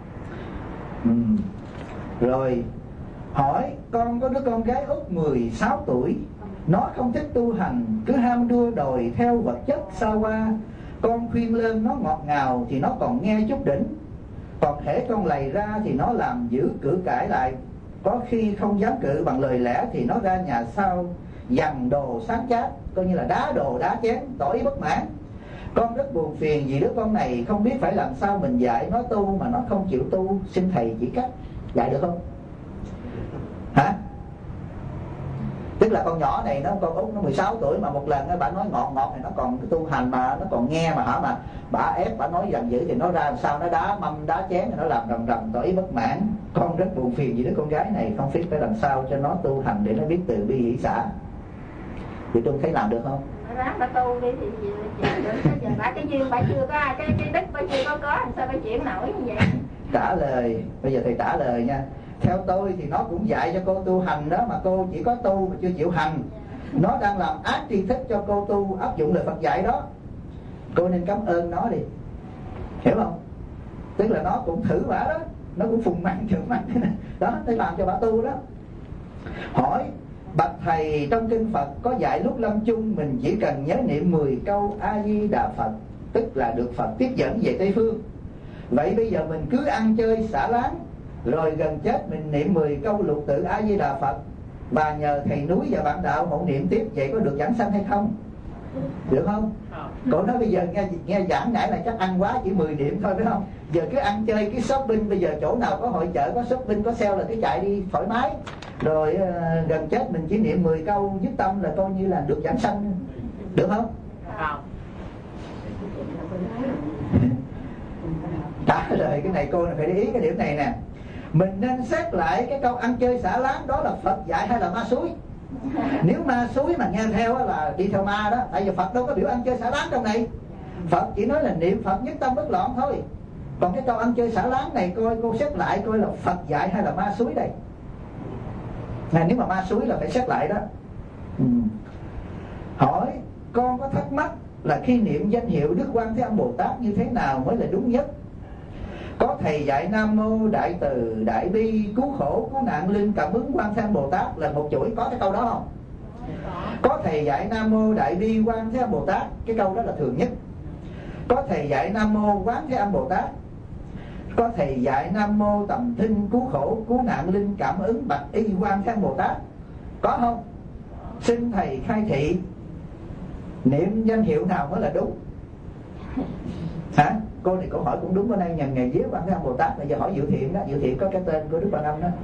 Rồi hỏi con có đứa con gái út 16 tuổi, nó không thích tu hành, cứ ham đua đòi theo vật chất xa hoa. Con khuyên lên nó ngọt ngào thì nó còn nghe chút đỉnh, còn hễ con lầy ra thì nó làm giữ cự cãi lại. Có khi không dám cự bằng lời lẽ thì nó ra nhà sau dằn đồ sáng chát, coi như là đá đồ đá chén, tỏ ý bất mãn. Con rất buồn phiền vì đứa con này không biết phải làm sao mình dạy nó tu mà nó không chịu tu. Xin thầy chỉ cách dạy được không? Hả? Tức là con nhỏ này, con út nó 16 tuổi mà một lần bà nói ngọt thì nó còn tu hành mà nó còn nghe mà bà ép bà nói giận dữ thì nó ra làm sao, nó đá mâm đá chén, nó làm rầm tỏ ý bất mãn. Con rất buồn phiền vì đứa con gái này không biết phải làm sao cho nó tu hành để nó biết từ bi hỷ xả. Thì tôi thấy làm được không? Bà tu đi thì giờ bà cái duyên bà chưa có, cái đức bà chưa có làm sao bà chuyển nổi như vậy? Trả lời, bây giờ thầy trả lời nha. Theo tôi thì nó cũng dạy cho cô tu hành đó, mà cô chỉ có tu mà chưa chịu hành. Nó đang làm ác tri thức cho cô tu, áp dụng lời Phật dạy đó. Cô nên cảm ơn nó đi, hiểu không? Tức là nó cũng thử bả đó, nó cũng phùng mặn chừng mặn đó, để làm cho bả tu đó. Hỏi bạch thầy, trong kinh Phật có dạy lúc lâm chung mình chỉ cần nhớ niệm 10 câu A Di Đà Phật, tức là được Phật tiếp dẫn về Tây Phương. Vậy bây giờ mình cứ ăn chơi xả láng, rồi gần chết mình niệm 10 câu lục tự A Di Đà Phật, và nhờ thầy núi và bạn đạo hộ niệm tiếp, vậy có được giảng sanh hay không? Được không? Cô nói bây giờ nghe giảng nãy là chắc ăn quá, chỉ 10 niệm thôi, phải không? Giờ cứ ăn chơi, cứ shopping, bây giờ chỗ nào có hội chợ, có shopping, có sale là cứ chạy đi thoải mái. Rồi gần chết mình chỉ niệm 10 câu dứt tâm là coi như là được giảng sanh. Được không? Không. Trả lời cái này cô phải để ý cái điểm này nè. Mình nên xét lại cái câu ăn chơi xả láng đó là Phật dạy hay là ma xúi. Nếu ma xúi mà nghe theo là đi theo ma đó. Tại vì Phật đâu có biểu ăn chơi xả láng trong này. Phật chỉ nói là niệm Phật nhất tâm bất loạn thôi. Còn cái câu ăn chơi xả láng này cô xét lại coi là Phật dạy hay là ma xúi đây. Nếu mà ma xúi là phải xét lại đó. Hỏi con có thắc mắc là khi niệm danh hiệu Đức Quan Thế Âm Bồ Tát như thế nào mới là đúng nhất? Có thầy dạy Nam Mô Đại Từ Đại Bi Cứu Khổ Cứu Nạn Linh Cảm Ứng Quan Thế Âm Bồ Tát là một chuỗi, có cái câu đó không? Có thầy dạy Nam Mô Đại Bi Quan Thế Âm Bồ Tát, cái câu đó là thường nhất. Có thầy dạy Nam Mô Quán Thế Âm Bồ Tát. Có thầy dạy Nam Mô Tầm Thinh Cứu Khổ Cứu Nạn Linh Cảm Ứng Bạch Y Quan Thế Âm Bồ Tát, có không? Xin thầy khai thị niệm danh hiệu nào mới là đúng? Hả? Cô này câu hỏi cũng đúng. Bữa nay nhằm ngày vía Quan Thế Âm Bồ Tát. Bây giờ hỏi Dự Thiện đó. Dự Thiện có cái tên của Đức Quan Âm đó.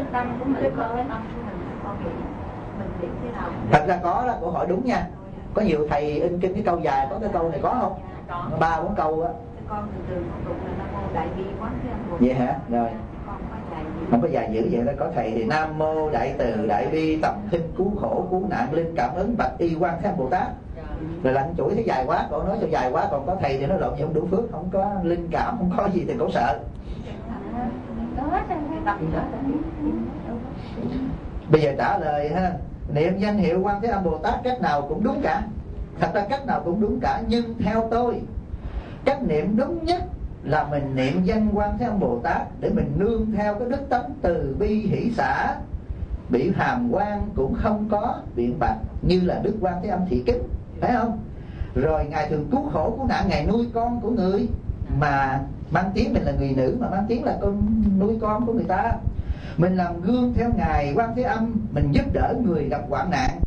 Thật ra có đó, cô hỏi đúng nha. Có nhiều thầy in kinh cái câu dài, có cái câu này có không? 3-4 câu á. Con thường tụng là Nam Mô Đại Bi Quán Thế Âm Bồ Tát. Vậy hả? Rồi. Không có dài dữ vậy đó. Có thầy thì Nam Mô Đại Từ Đại Bi Tầm Thinh Cứu Khổ Cứu Nạn Linh Cảm Ứng Bạch Y Quan Thế Âm Bồ Tát. Rồi lạnh chuỗi thấy dài quá, cậu nói cho dài quá. Còn có thầy thì nó lộn vậy, không đủ phước, không có linh cảm, không có gì thì cậu sợ. Bây giờ trả lời ha. Niệm danh hiệu Quan Thế Âm Bồ Tát cách nào cũng đúng cả. Thật ra cách nào cũng đúng cả. Nhưng theo tôi, cách niệm đúng nhất là mình niệm danh Quan Thế Âm Bồ Tát để mình nương theo cái đức tánh từ bi hỷ xả. Bị hàm quan cũng không có biện bạch như là Đức Quan Thế Âm thị kính, phải không? Rồi Ngài thường cứu khổ cứu nạn, Ngài nuôi con của người mà mang tiếng mình là người nữ, mà mang tiếng là con nuôi con của người ta. Mình làm gương theo Ngài Quan Thế Âm, mình giúp đỡ người gặp hoạn nạn.